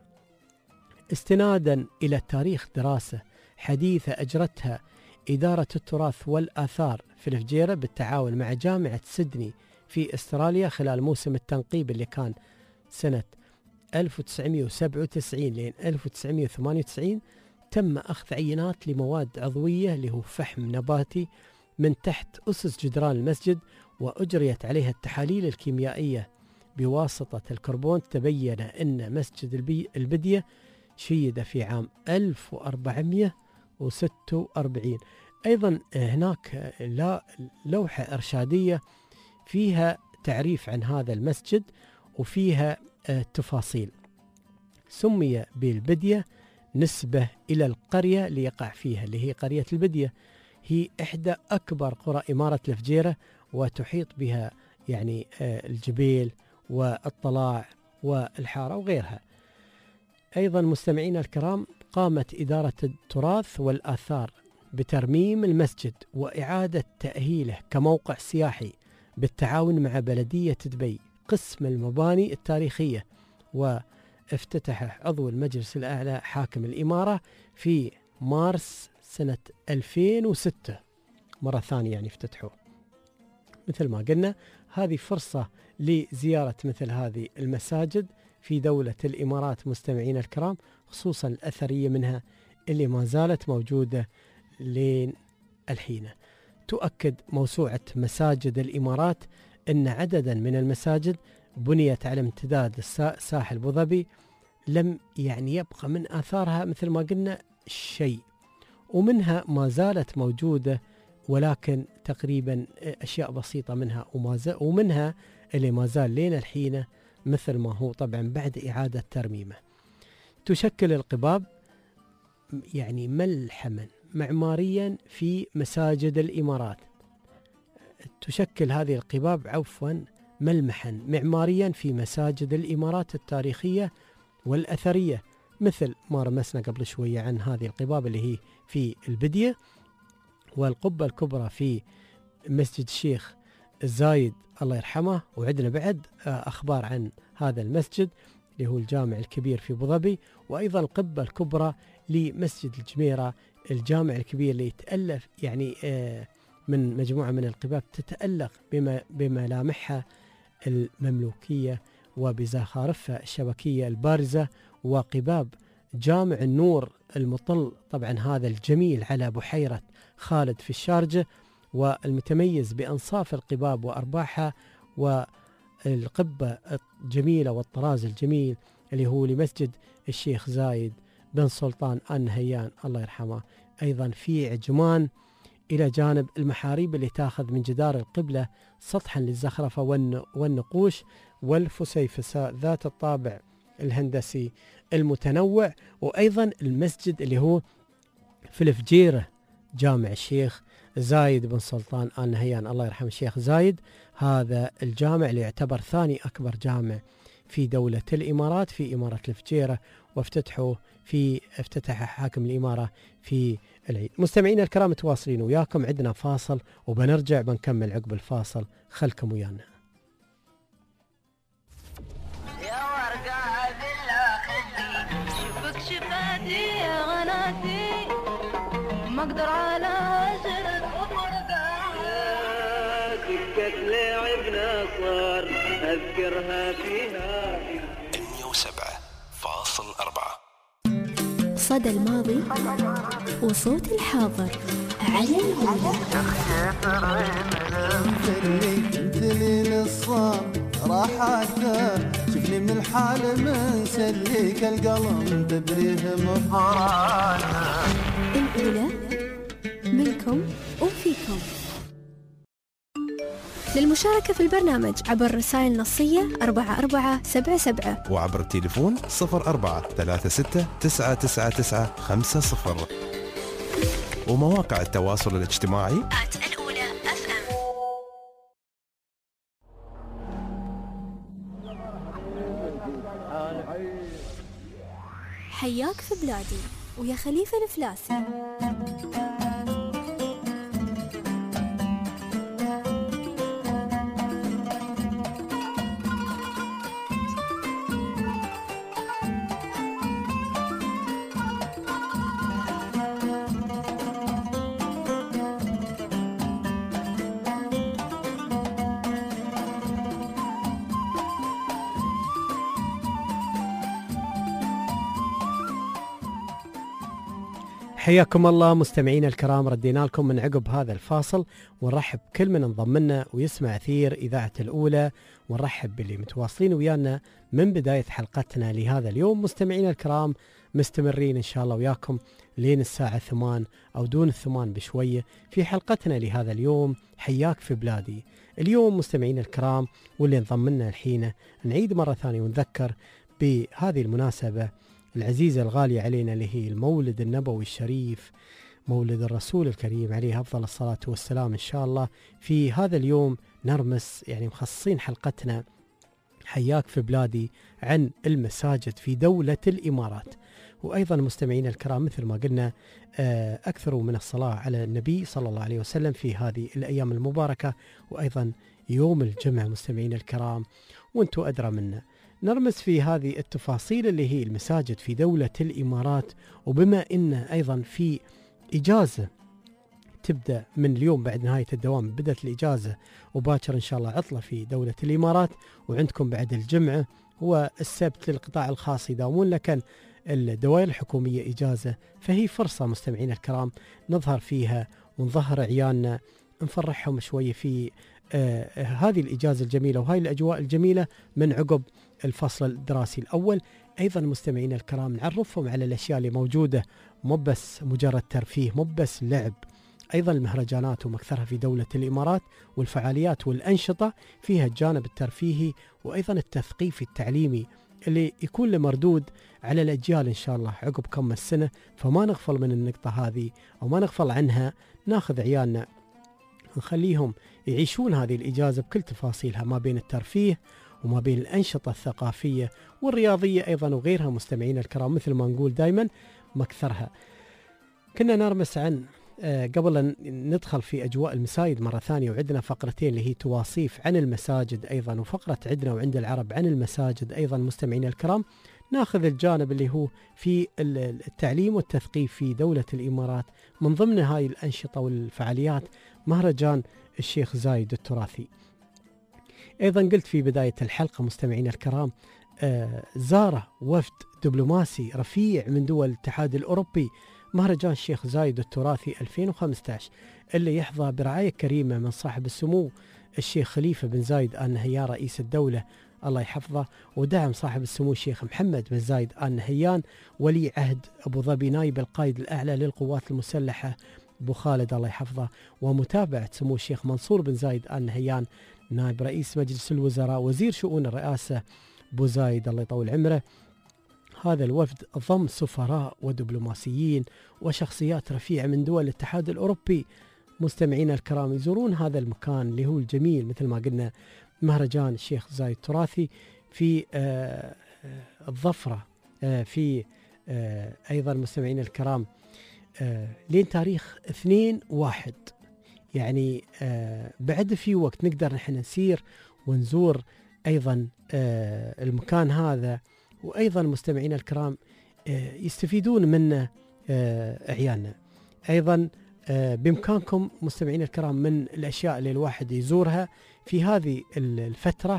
استنادا إلى تاريخ دراسة حديثة أجرتها إدارة التراث والآثار في الفجيرة بالتعاون مع جامعة سيدني في استراليا خلال موسم التنقيب اللي كان سنة ألف وتسعمئة وسبعة وتسعين لين ألف وتسعمئة وثمانية وتسعين، تم أخذ عينات لمواد عضوية اللي هو فحم نباتي من تحت أسس جدران المسجد، وأجريت عليها التحاليل الكيميائية بواسطة الكربون. تبين أن مسجد البدية شيد في عام ألف وأربعمئة وستة وأربعين. أيضا هناك لوحة إرشادية فيها تعريف عن هذا المسجد وفيها تفاصيل. سمي بالبدية نسبة إلى القرية اللي يقع فيها اللي هي قرية البدية، هي إحدى أكبر قرى إمارة الفجيرة، وتحيط بها يعني الجبيل والطلاع والحارة وغيرها. أيضا مستمعين الكرام، قامت إدارة التراث والآثار بترميم المسجد وإعادة تأهيله كموقع سياحي بالتعاون مع بلدية دبي قسم المباني التاريخية، وافتتح عضو المجلس الأعلى حاكم الإمارة في مارس سنة ألفين وستة مرة ثانية يعني افتتحوه. مثل ما قلنا هذه فرصة لزيارة مثل هذه المساجد في دولة الإمارات مستمعين الكرام، خصوصا الأثرية منها اللي ما زالت موجودة لين الحين. تؤكد موسوعة مساجد الإمارات أن عددا من المساجد بنيت على امتداد ساحل أبو ظبي لم يعني يبقى من آثارها مثل ما قلنا شيء، ومنها ما زالت موجودة ولكن تقريبا أشياء بسيطة منها، ومنها اللي ما زال لين الحين مثل ما هو طبعا بعد إعادة ترميمه. تشكل القباب يعني ملحما معماريا في مساجد الإمارات. تشكل هذه القباب عفوا ملمحا معماريا في مساجد الإمارات التاريخية والأثرية، مثل ما رمسنا قبل شوية عن هذه القباب اللي هي في البدية، والقبة الكبرى في مسجد الشيخ زايد الله يرحمه. وعندنا بعد أخبار عن هذا المسجد اللي هو الجامع الكبير في أبو ظبي، وأيضا القبة الكبرى لمسجد الجميرة الجامع الكبير اللي يتألف يعني من مجموعة من القباب تتألق بملامحها المملوكية وبزخارفها الشبكية البارزة. وقباب جامع النور المطل طبعا هذا الجميل على بحيرة خالد في الشارجة، والمتميز بأنصاف القباب وأرباحها، والقبة الجميلة والطراز الجميل اللي هو لمسجد الشيخ زايد بن سلطان آل نهيان الله يرحمه. أيضا في عجمان إلى جانب المحاريب اللي تاخذ من جدار القبلة سطحا للزخرفة والنقوش والفسيفساء ذات الطابع الهندسي المتنوع. وأيضا المسجد اللي هو في الفجيرة جامع الشيخ زايد بن سلطان آل نهيان الله يرحم الشيخ زايد، هذا الجامع اللي يعتبر ثاني أكبر جامع في دولة الإمارات في إمارة الفجيرة، وافتتحوا في افتتح حاكم الإمارة في العيد. مستمعينا الكرام متواصلين وياكم، عندنا فاصل وبنرجع بنكمل عقب الفاصل، خلكم ويانا. يا ورقة بالله خلي شوفك شفاتي يا غناتي ما اقدر على عشرة ورقة دكة لعبنا صار اذكرها فيها مية وسبعة فاصل أربعة. صدى الماضي وصوت الحاضر على الهواء. انتني للصام راحته شفني من الحال من سليك القلم تدريه مفرانا. الأولى منكم وفيكم. للمشاركة في البرنامج عبر رسائل نصية أربعة أربعة سبعة سبعة وعبر التليفون صفر أربعة ثلاثة ستة تسعة تسعة تسعة خمسة صفر ومواقع التواصل الاجتماعي الأولى أف أم. حياك في بلادي ويا خليفة الفلاسي. حياكم الله مستمعين الكرام، ردينا لكم من عقب هذا الفاصل، ونرحب بكل من انضم لنا ويسمع أثير إذاعة الأولى، ونرحب باللي متواصلين ويانا من بداية حلقتنا لهذا اليوم. مستمعين الكرام مستمرين إن شاء الله وياكم لين الساعة ثمان أو دون الثمان بشوية في حلقتنا لهذا اليوم، حياك في بلادي. اليوم مستمعين الكرام واللي انضم لنا الحين نعيد مرة ثانية ونذكر بهذه المناسبة العزيزة الغالية علينا اللي هي المولد النبوي الشريف، مولد الرسول الكريم عليه أفضل الصلاة والسلام. إن شاء الله في هذا اليوم نرمس يعني مخصصين حلقتنا حياك في بلادي عن المساجد في دولة الإمارات. وأيضا مستمعين الكرام مثل ما قلنا أكثروا من الصلاة على النبي صلى الله عليه وسلم في هذه الأيام المباركة، وأيضا يوم الجمعة مستمعين الكرام وانتوا أدرى منا. نرمس في هذه التفاصيل اللي هي المساجد في دولة الإمارات، وبما إن أيضا في إجازة تبدأ من اليوم بعد نهاية الدوام، بدأت الإجازة وباكر إن شاء الله عطلة في دولة الإمارات، وعندكم بعد الجمعة والسبت للقطاع الخاص يداومون، لكن الدوائر الحكومية إجازة، فهي فرصة مستمعين الكرام نظهر فيها ونظهر عيالنا، نفرحهم شوية في آه هذه الإجازة الجميلة وهاي الأجواء الجميلة من عقب الفصل الدراسي الأول. أيضا مستمعين الكرام نعرفهم على الأشياء اللي موجودة، مو بس مجرد ترفيه، مو بس لعب، أيضا المهرجانات ومكثرها في دولة الإمارات، والفعاليات والأنشطة فيها الجانب الترفيهي وأيضا التثقيفي التعليمي اللي يكون له مردود على الأجيال إن شاء الله عقب كم السنة. فما نغفل من النقطة هذه أو ما نغفل عنها، ناخذ عيالنا نخليهم يعيشون هذه الإجازة بكل تفاصيلها، ما بين الترفيه وما بين الأنشطة الثقافية والرياضية أيضا وغيرها مستمعين الكرام، مثل ما نقول دايما مكثرها. كنا نرمس عن آه قبل أن ندخل في أجواء المساجد مرة ثانية، وعندنا فقرتين اللي هي تواصيف عن المساجد أيضا، وفقرة عندنا وعند العرب عن المساجد أيضا مستمعين الكرام. ناخذ الجانب اللي هو في التعليم والتثقيف في دولة الإمارات، من ضمن هاي الأنشطة والفعاليات مهرجان الشيخ زايد التراثي. أيضا قلت في بداية الحلقة مستمعين الكرام آه زار وفد دبلوماسي رفيع من دول الاتحاد الأوروبي مهرجان الشيخ زايد التراثي ألفين وخمسة عشر، اللي يحظى برعاية كريمة من صاحب السمو الشيخ خليفة بن زايد آل نهيان رئيس الدولة الله يحفظه، ودعم صاحب السمو الشيخ محمد بن زايد آل نهيان ولي عهد أبو ظبي نائب القائد الأعلى للقوات المسلحة أبو خالد الله يحفظه، ومتابعة سمو الشيخ منصور بن زايد آل نهيان نائب رئيس مجلس الوزراء وزير شؤون الرئاسة أبو زايد الله يطول عمره. هذا الوفد ضم سفراء ودبلوماسيين وشخصيات رفيعة من دول الاتحاد الأوروبي مستمعين الكرام يزورون هذا المكان اللي هو الجميل مثل ما قلنا مهرجان الشيخ زايد التراثي في الظفرة في أيضا مستمعين الكرام لين تاريخ اثنين واحد، يعني بعد في وقت نقدر نحن نسير ونزور أيضا المكان هذا، وأيضا مستمعين الكرام يستفيدون منه عيالنا. أيضا بإمكانكم مستمعين الكرام من الأشياء اللي الواحد يزورها في هذه الفترة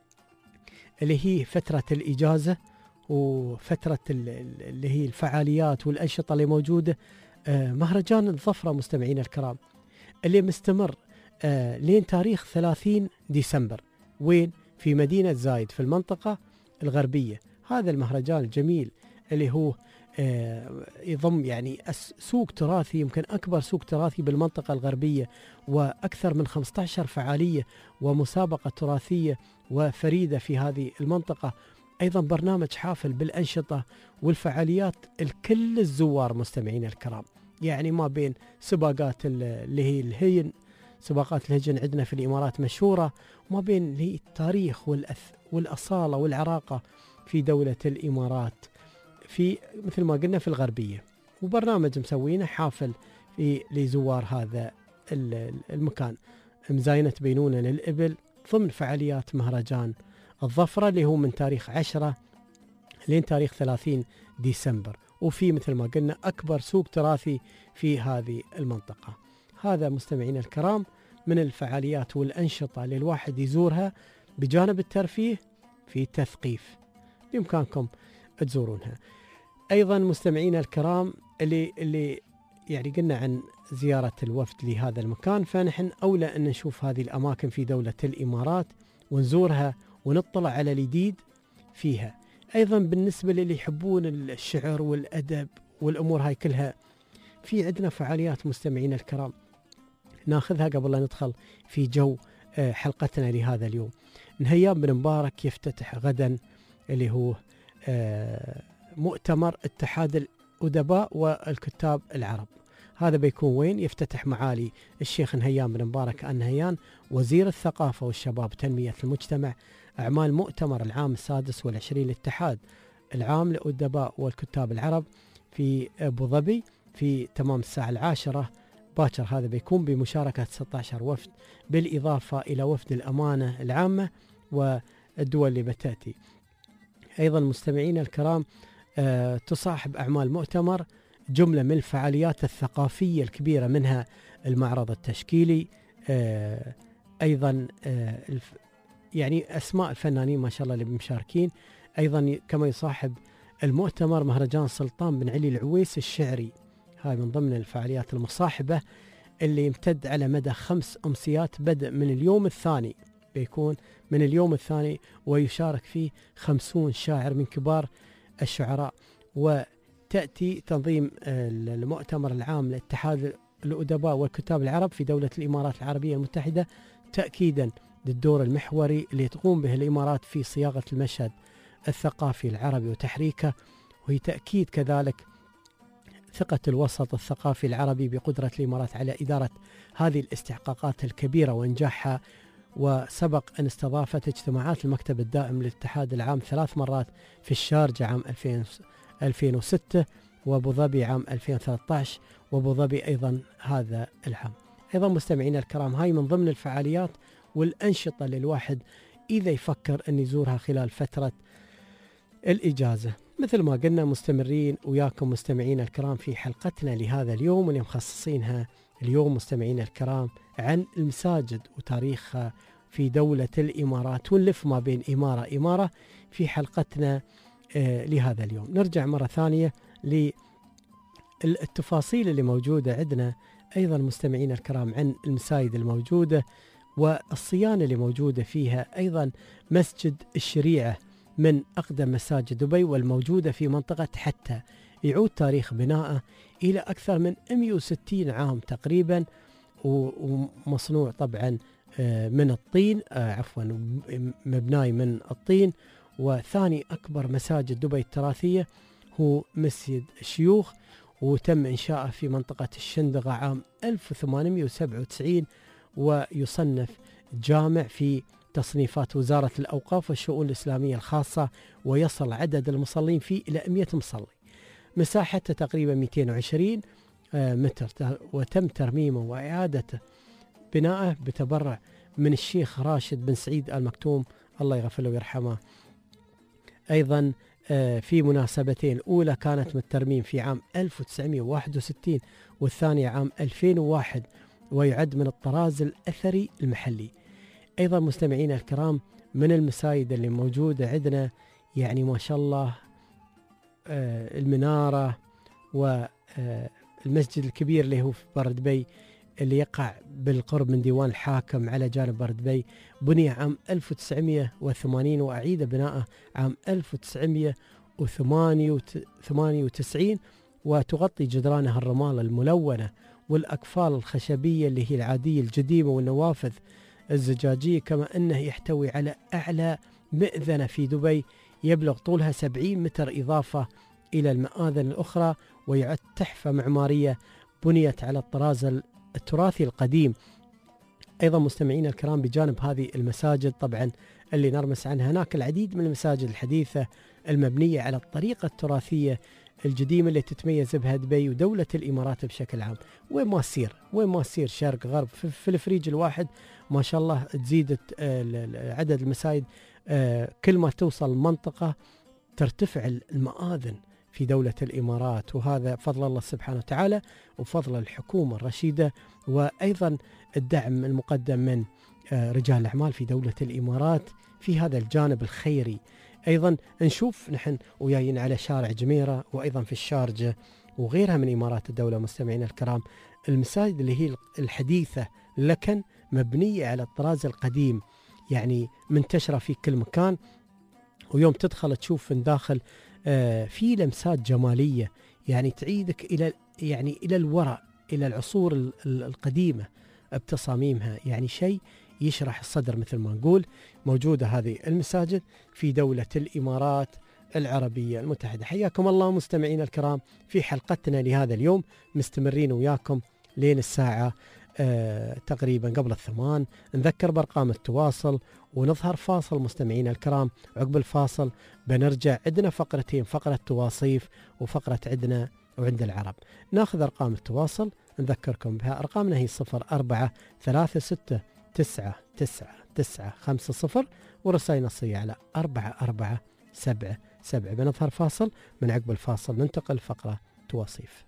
اللي هي فترة الإجازة وفترة اللي هي الفعاليات والأنشطة اللي موجودة، مهرجان الظفرة مستمعين الكرام اللي مستمر لين تاريخ ثلاثين ديسمبر، وين؟ في مدينة زايد في المنطقة الغربية. هذا المهرجان الجميل اللي هو يضم يعني سوق تراثي، يمكن أكبر سوق تراثي بالمنطقة الغربية، وأكثر من خمسة عشر فعالية ومسابقة تراثية وفريدة في هذه المنطقة. أيضا برنامج حافل بالأنشطة والفعاليات الكل الزوار مستمعين الكرام، يعني ما بين سباقات اللي هي الهين، سباقات الهجن عندنا في الإمارات مشهورة، وما بين اللي هي التاريخ والأث والأصالة والعراقة في دولة الإمارات في مثل ما قلنا في الغربية. وبرنامج مسوينه حافل في لزوار هذا المكان، مزاينة بينونة للإبل ضمن فعاليات مهرجان الظفرة اللي هو من تاريخ عشرة لين تاريخ ثلاثين ديسمبر، وفي مثل ما قلنا أكبر سوق تراثي في هذه المنطقة. هذا مستمعين الكرام من الفعاليات والأنشطة اللي الواحد يزورها بجانب الترفيه في تثقيف، بإمكانكم تزورونها. أيضا مستمعين الكرام اللي اللي يعني قلنا عن زيارة الوفد لهذا المكان، فنحن أولى أن نشوف هذه الأماكن في دولة الإمارات ونزورها ونطلع على الجديد فيها. أيضا بالنسبة للي يحبون الشعر والأدب والأمور هاي كلها، في عندنا فعاليات مستمعين الكرام ناخذها قبل لا ندخل في جو حلقتنا لهذا اليوم. نهيام بن مبارك يفتتح غدا اللي هو مؤتمر اتحاد الأدباء والكتاب العرب. هذا بيكون وين؟ يفتتح معالي الشيخ نهيام بن مبارك آل نهيان وزير الثقافة والشباب وتنمية المجتمع أعمال مؤتمر العام السادس والعشرين للاتحاد العام للأدباء والكتاب العرب في أبو ظبي في تمام الساعة العاشرة باكر. هذا بيكون بمشاركة ستة عشر وفد بالإضافة إلى وفد الأمانة العامة والدول اللي بتأتي. أيضا مستمعين الكرام أه تصاحب أعمال مؤتمر جملة من الفعاليات الثقافية الكبيرة، منها المعرض التشكيلي، أه أيضا أه الف يعني أسماء الفنانين ما شاء الله اللي مشاركين. أيضا كما يصاحب المؤتمر مهرجان سلطان بن علي العويس الشعري، هاي من ضمن الفعاليات المصاحبة اللي يمتد على مدى خمس أمسيات بدء من اليوم الثاني، بيكون من اليوم الثاني ويشارك فيه خمسون شاعر من كبار الشعراء. وتأتي تنظيم المؤتمر العام لاتحاد الأدباء والكتاب العرب في دولة الإمارات العربية المتحدة تأكيدا للدور المحوري اللي تقوم به الإمارات في صياغة المشهد الثقافي العربي وتحريكه، وهي تأكيد كذلك ثقة الوسط الثقافي العربي بقدرة الإمارات على إدارة هذه الاستحقاقات الكبيرة وإنجاحها. وسبق أن استضافت اجتماعات المكتب الدائم للاتحاد العام ثلاث مرات في الشارجة عام ألفين وستة وأبو ظبي عام ألفين وثلاثة عشر وأبو ظبي أيضا هذا العام. أيضا مستمعين الكرام هاي من ضمن الفعاليات والأنشطة اللي الواحد إذا يفكر أن يزورها خلال فترة الإجازة. مثل ما قلنا مستمرين وياكم مستمعين الكرام في حلقتنا لهذا اليوم، واللي مخصصينها اليوم مستمعين الكرام عن المساجد وتاريخها في دولة الإمارات، ونلف ما بين إمارة إمارة في حلقتنا آه لهذا اليوم. نرجع مرة ثانية للتفاصيل اللي موجودة عندنا أيضا مستمعين الكرام عن المساجد الموجودة والصيانة اللي موجودة فيها. أيضا مسجد الشريعة من أقدم مساجد دبي والموجودة في منطقة حتى، يعود تاريخ بنائه إلى أكثر من مئة وستين عام تقريبا، ومصنوع طبعا من الطين عفوا مبناي من الطين. وثاني أكبر مساجد دبي التراثية هو مسجد الشيوخ، وتم إنشاؤه في منطقة الشندقة عام ألف وثمانمئة وسبعة وتسعين، ويصنف جامع في تصنيفات وزارة الأوقاف والشؤون الإسلامية الخاصة، ويصل عدد المصلين فيه إلى مئة مصلي. مساحته تقريبا مئتين وعشرين متر، وتم ترميمه وإعادة بناءه بتبرع من الشيخ راشد بن سعيد آل مكتوم الله يغفر له ويرحمه. أيضا في مناسبتين، الأولى كانت من الترميم في عام ألف وتسعمئة وواحد وستين والثانية عام ألفين وواحد، ويعد من الطراز الأثري المحلي. أيضا مستمعينا الكرام، من المساجد اللي موجودة عندنا يعني ما شاء الله المنارة والمسجد الكبير اللي هو في بردبي اللي يقع بالقرب من ديوان الحاكم على جانب بردبي، بني عام ألف وتسعمئة وثمانين وأعيد بناءه عام ألف وتسعمئة وثمانية وتسعين، وتغطي جدرانها الرمال الملونة والأقفال الخشبية اللي هي العادية الجديمة والنوافذ الزجاجية، كما أنه يحتوي على أعلى مئذنة في دبي يبلغ طولها سبعين متر إضافة إلى المآذن الأخرى، ويعد تحفة معمارية بنيت على الطراز التراثي القديم. أيضا مستمعين الكرام، بجانب هذه المساجد طبعا اللي نرمس عنها، هناك العديد من المساجد الحديثة المبنية على الطريقة التراثية القديمة اللي تتميز بها دبي ودولة الإمارات بشكل عام. وين ما تصير وين ما تصير شرق غرب في الفريج الواحد ما شاء الله تزيد عدد المساجد، كل ما توصل المنطقة ترتفع المآذن في دولة الإمارات، وهذا فضل الله سبحانه وتعالى وفضل الحكومة الرشيدة، وأيضا الدعم المقدم من رجال الأعمال في دولة الإمارات في هذا الجانب الخيري. أيضا نشوف نحن ويايين على شارع جميرة وأيضا في الشارجة وغيرها من إمارات الدولة مستمعينا الكرام، المساجد اللي هي الحديثة لكن مبنية على الطراز القديم، يعني منتشرة في كل مكان، ويوم تدخل تشوف من داخل آه في لمسات جمالية يعني تعيدك إلى يعني إلى الوراء، إلى العصور القديمة بتصاميمها، يعني شيء يشرح الصدر مثل ما نقول. موجودة هذه المساجد في دولة الإمارات العربية المتحدة. حياكم الله مستمعين الكرام في حلقتنا لهذا اليوم، مستمرين وياكم لين الساعة آه تقريبا قبل الثمان. نذكر بأرقام التواصل ونظهر فاصل مستمعين الكرام، عقب الفاصل بنرجع عندنا فقرتين، فقرة تواصيف وفقرة عندنا وعند العرب. ناخذ أرقام التواصل نذكركم بها، أرقامنا هي صفر أربعة ثلاثة ستة تسعة تسعة تسعة خمسة صفر، ورسائل نصية على أربعة أربعة سبعة سبعة. بنظهر فاصل، من عقب الفاصل ننتقل فقرة تواصيف.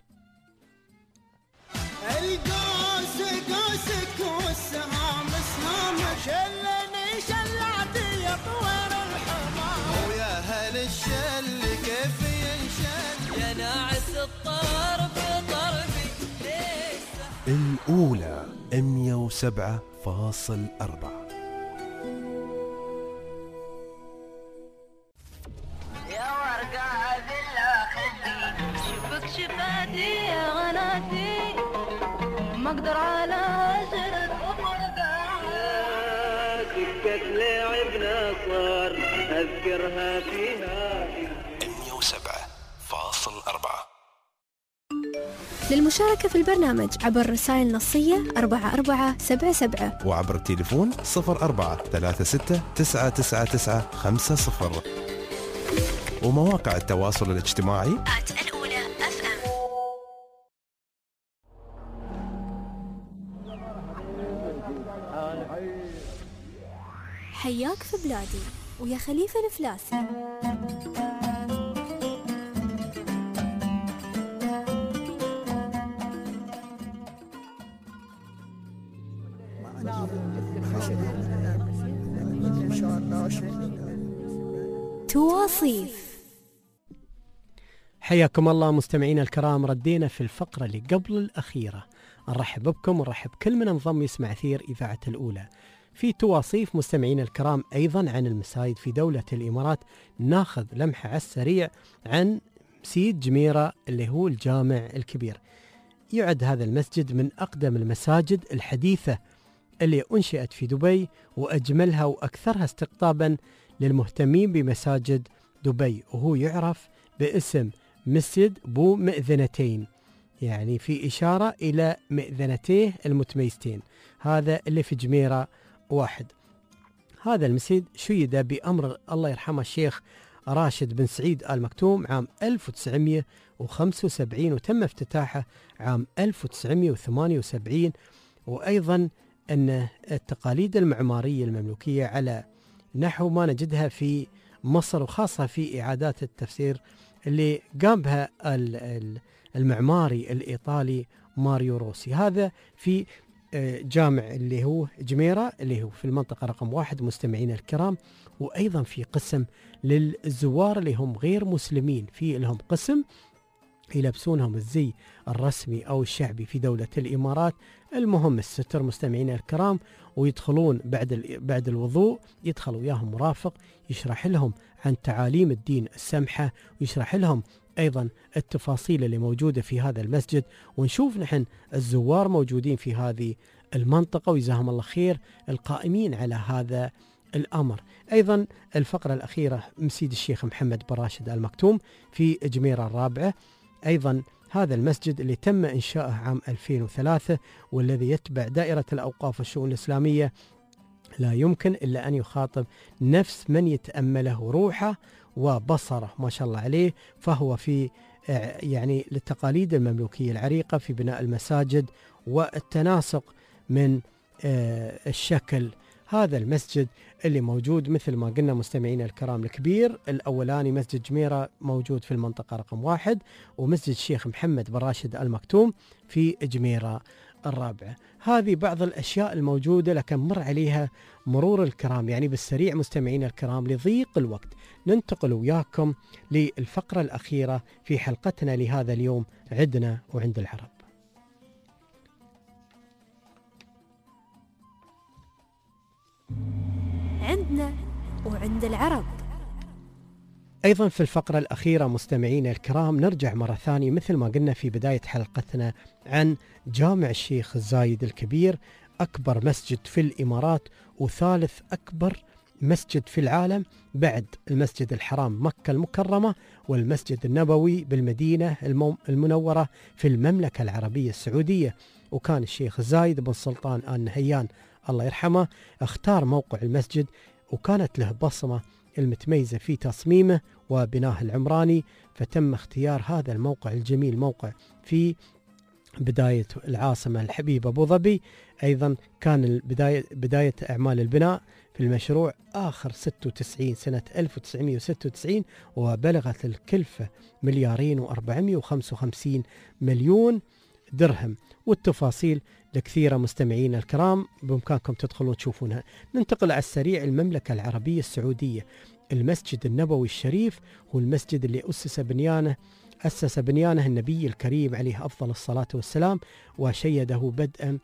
القوس قوسك والسهام سهامك، شلني شلعتي يا طوير الحمام، ويا هل الشل كيف ينشل يا ناعس الطرب طربي ليس. الأولى مئة وسبعة فاصل أربعة. يا ورقة ذلا خدي شوفك شفاتي يا غناتي، ما اقدر على سرد وفرقة، سكة لعبنا صار اذكرها فيها. مئة وسبعة فاصل أربعة. للمشاركة في البرنامج عبر رسائل نصية أربعة أربعة سبعة سبعة، وعبر التليفون صفر أربعة ثلاثة ستة تسعة تسعة تسعة خمسة صفر، ومواقع التواصل الاجتماعي الأولى أف أم. حياك في بلادي ويا خليفة الفلاسي. تواصيف. حياكم الله مستمعين الكرام، ردينا في الفقرة اللي قبل الأخيرة. نرحب بكم ونرحب كل من انضم يسمع أثير إذاعة الأولى في تواصيف مستمعين الكرام. أيضا عن المساجد في دولة الإمارات، ناخذ لمحة على السريع عن مسجد جميرة اللي هو الجامع الكبير. يعد هذا المسجد من أقدم المساجد الحديثة اللي أنشئت في دبي، وأجملها وأكثرها استقطابا للمهتمين بمساجد دبي، وهو يعرف باسم مسجد بو مئذنتين، يعني في إشارة إلى مئذنتيه المتميزتين، هذا اللي في جميرة واحد. هذا المسجد شيد بأمر الله يرحمه الشيخ راشد بن سعيد آل مكتوم عام ألف وتسعمئة وخمسة وسبعين، وتم افتتاحه عام ألف وتسعمئة وثمانية وسبعين. وأيضا أن التقاليد المعمارية المملوكية على نحو ما نجدها في مصر، وخاصة في إعادات التفسير اللي قام بها المعماري الإيطالي ماريو روسي. هذا في جامع اللي هو جميرة اللي هو في المنطقة رقم واحد مستمعين الكرام. وأيضا في قسم للزوار اللي هم غير مسلمين، في لهم قسم يلبسونهم الزي الرسمي أو الشعبي في دولة الإمارات، المهم الستر مستمعين الكرام، ويدخلون بعد بعد الوضوء يدخل وياهم مرافق يشرح لهم عن تعاليم الدين السمحة، ويشرح لهم أيضا التفاصيل اللي موجودة في هذا المسجد. ونشوف نحن الزوار موجودين في هذه المنطقة وجزاهم الله خير القائمين على هذا الأمر. أيضا الفقرة الأخيرة مسجد الشيخ محمد بن راشد آل مكتوم في جميرة الرابعة، أيضا هذا المسجد اللي تم إنشاؤه عام ألفين وثلاثة والذي يتبع دائرة الأوقاف والشؤون الإسلامية، لا يمكن إلا أن يخاطب نفس من يتأمله روحه وبصره ما شاء الله عليه. فهو في يعني للتقاليد المملوكية العريقة في بناء المساجد والتناسق من الشكل. هذا المسجد اللي موجود مثل ما قلنا مستمعين الكرام الكبير الأولاني مسجد جميرة موجود في المنطقة رقم واحد، ومسجد الشيخ محمد بن راشد آل مكتوم في جميرة الرابعة. هذه بعض الأشياء الموجودة لكن مر عليها مرور الكرام يعني بالسريع مستمعين الكرام لضيق الوقت. ننتقل وياكم للفقرة الأخيرة في حلقتنا لهذا اليوم، عندنا وعند العرب. عندنا وعند العرب. أيضا في الفقرة الأخيرة مستمعين الكرام نرجع مرة ثانية مثل ما قلنا في بداية حلقتنا عن جامع الشيخ زايد الكبير، أكبر مسجد في الإمارات وثالث أكبر مسجد في العالم بعد المسجد الحرام مكة المكرمة والمسجد النبوي بالمدينة المنورة في المملكة العربية السعودية. وكان الشيخ زايد بن سلطان آل نهيان الله يرحمه اختار موقع المسجد، وكانت له بصمة المتميزة في تصميمه وبناه العمراني، فتم اختيار هذا الموقع الجميل موقع في بداية العاصمة الحبيبة أبو ظبي. أيضا كان بداية, بداية أعمال البناء في المشروع آخر ستة وتسعين سنة ألف وتسعمئة وستة وتسعين، وبلغت الكلفة مليارين وأربعمئة وخمسة وخمسين مليون درهم. والتفاصيل الكثيرة مستمعين الكرام بإمكانكم تدخلون تشوفونها. ننتقل على السريع المملكة العربية السعودية. المسجد النبوي الشريف هو المسجد اللي أسس بنيانه أسس بنيانه النبي الكريم عليه أفضل الصلاة والسلام، وشيده بدءا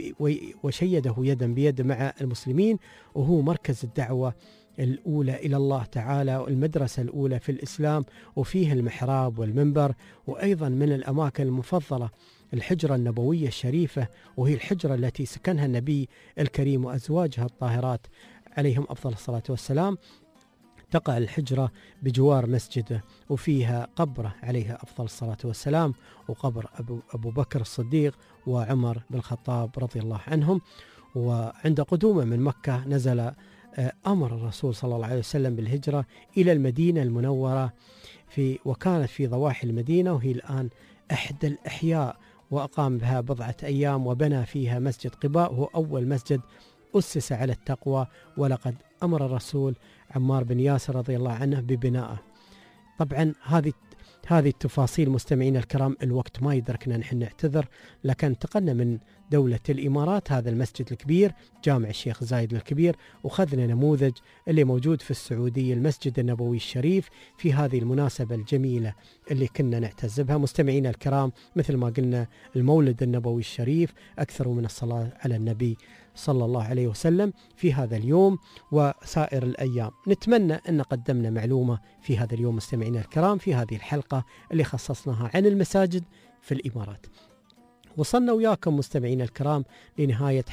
وشيده يدا بيد مع المسلمين، وهو مركز الدعوة الأولى إلى الله تعالى والمدرسة الأولى في الإسلام، وفيه المحراب والمنبر. وأيضا من الأماكن المفضلة الحجرة النبوية الشريفة، وهي الحجرة التي سكنها النبي الكريم وأزواجها الطاهرات عليهم أفضل الصلاة والسلام. تقع الحجرة بجوار مسجده، وفيها قبره عليها أفضل الصلاة والسلام، وقبر أبو, أبو بكر الصديق وعمر بن الخطاب رضي الله عنهم. وعند قدومه من مكة نزل أمر الرسول صلى الله عليه وسلم بالهجرة إلى المدينة المنورة في وكانت في ضواحي المدينة، وهي الآن إحدى الأحياء، وأقام بها بضعة أيام وبنى فيها مسجد قباء، وهو أول مسجد أسس على التقوى، ولقد أمر الرسول عمار بن ياسر رضي الله عنه ببنائه. طبعا هذه هذه التفاصيل مستمعين الكرام الوقت ما يدركنا نحن نعتذر، لكن انتقلنا من دولة الإمارات هذا المسجد الكبير جامع الشيخ زايد الكبير، وخذنا نموذج اللي موجود في السعودية المسجد النبوي الشريف في هذه المناسبة الجميلة اللي كنا نعتز بها. مستمعين الكرام مثل ما قلنا المولد النبوي الشريف أكثر من الصلاة على النبي صلى الله عليه وسلم في هذا اليوم وسائر الأيام. نتمنى أن قدمنا معلومة في هذا اليوم مستمعين الكرام في هذه الحلقة اللي خصصناها عن المساجد في الإمارات. وصلنا وياكم مستمعين الكرام لنهاية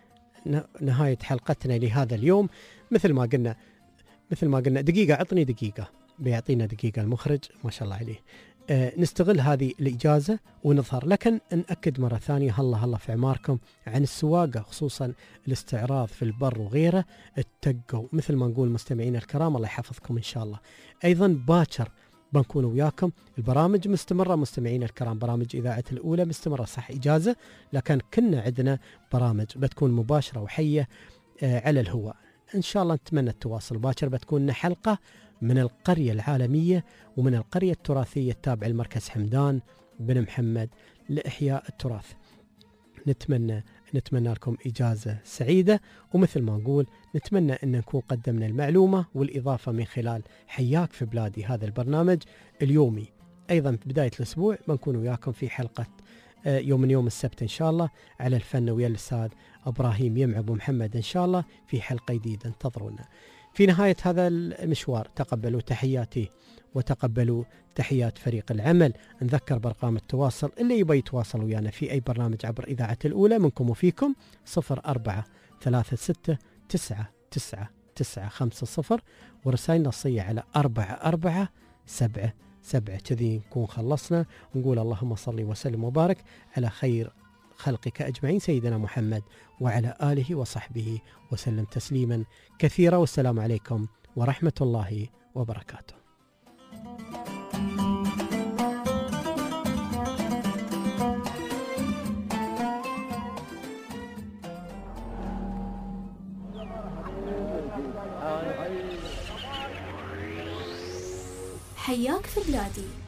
نهاية حلقتنا لهذا اليوم. مثل ما قلنا مثل ما قلنا دقيقة عطني دقيقة بيعطينا دقيقة المخرج ما شاء الله عليه. آه نستغل هذه الإجازة ونظهر. لكن نأكد مرة ثانية هلا هلا في عماركم عن السواقة، خصوصا الاستعراض في البر وغيره. اتقوا مثل ما نقول مستمعين الكرام، الله يحفظكم إن شاء الله. أيضا باكر بنكون وياكم، البرامج مستمرة مستمعين الكرام، برامج إذاعة الأولى مستمرة، صح إجازة لكن كنا عندنا برامج بتكون مباشرة وحية آه على الهواء. إن شاء الله نتمنى التواصل باكر. بتكون حلقة من القرية العالمية ومن القرية التراثية التابعة لمركز حمدان بن محمد لإحياء التراث. نتمنى نتمنى لكم إجازة سعيدة، ومثل ما نقول نتمنى أن نكون قدمنا المعلومة والإضافة من خلال حياك في بلادي، هذا البرنامج اليومي. أيضا في بداية الأسبوع بنكون وياكم في حلقة يوم من يوم السبت إن شاء الله على الفن ويا الأستاذ إبراهيم يمع أبو محمد إن شاء الله في حلقة جديدة، انتظرونا. في نهاية هذا المشوار تقبلوا تحياتي وتقبلوا تحيات فريق العمل. نذكر بأرقام التواصل اللي يبي يتواصل ويانا في أي برنامج عبر إذاعة الأولى منكم وفيكم صفر أربعة ثلاثة ستة تسعة تسعة تسعة خمسة صفر، ورسائل نصية على أربعة أربعة سبعة سبعة. كذي نكون خلصنا ونقول اللهم صل وسلم وبارك على خير خلقك أجمعين سيدنا محمد وعلى آله وصحبه وسلم تسليما كثيرا، والسلام عليكم ورحمة الله وبركاته. حياك في بلادي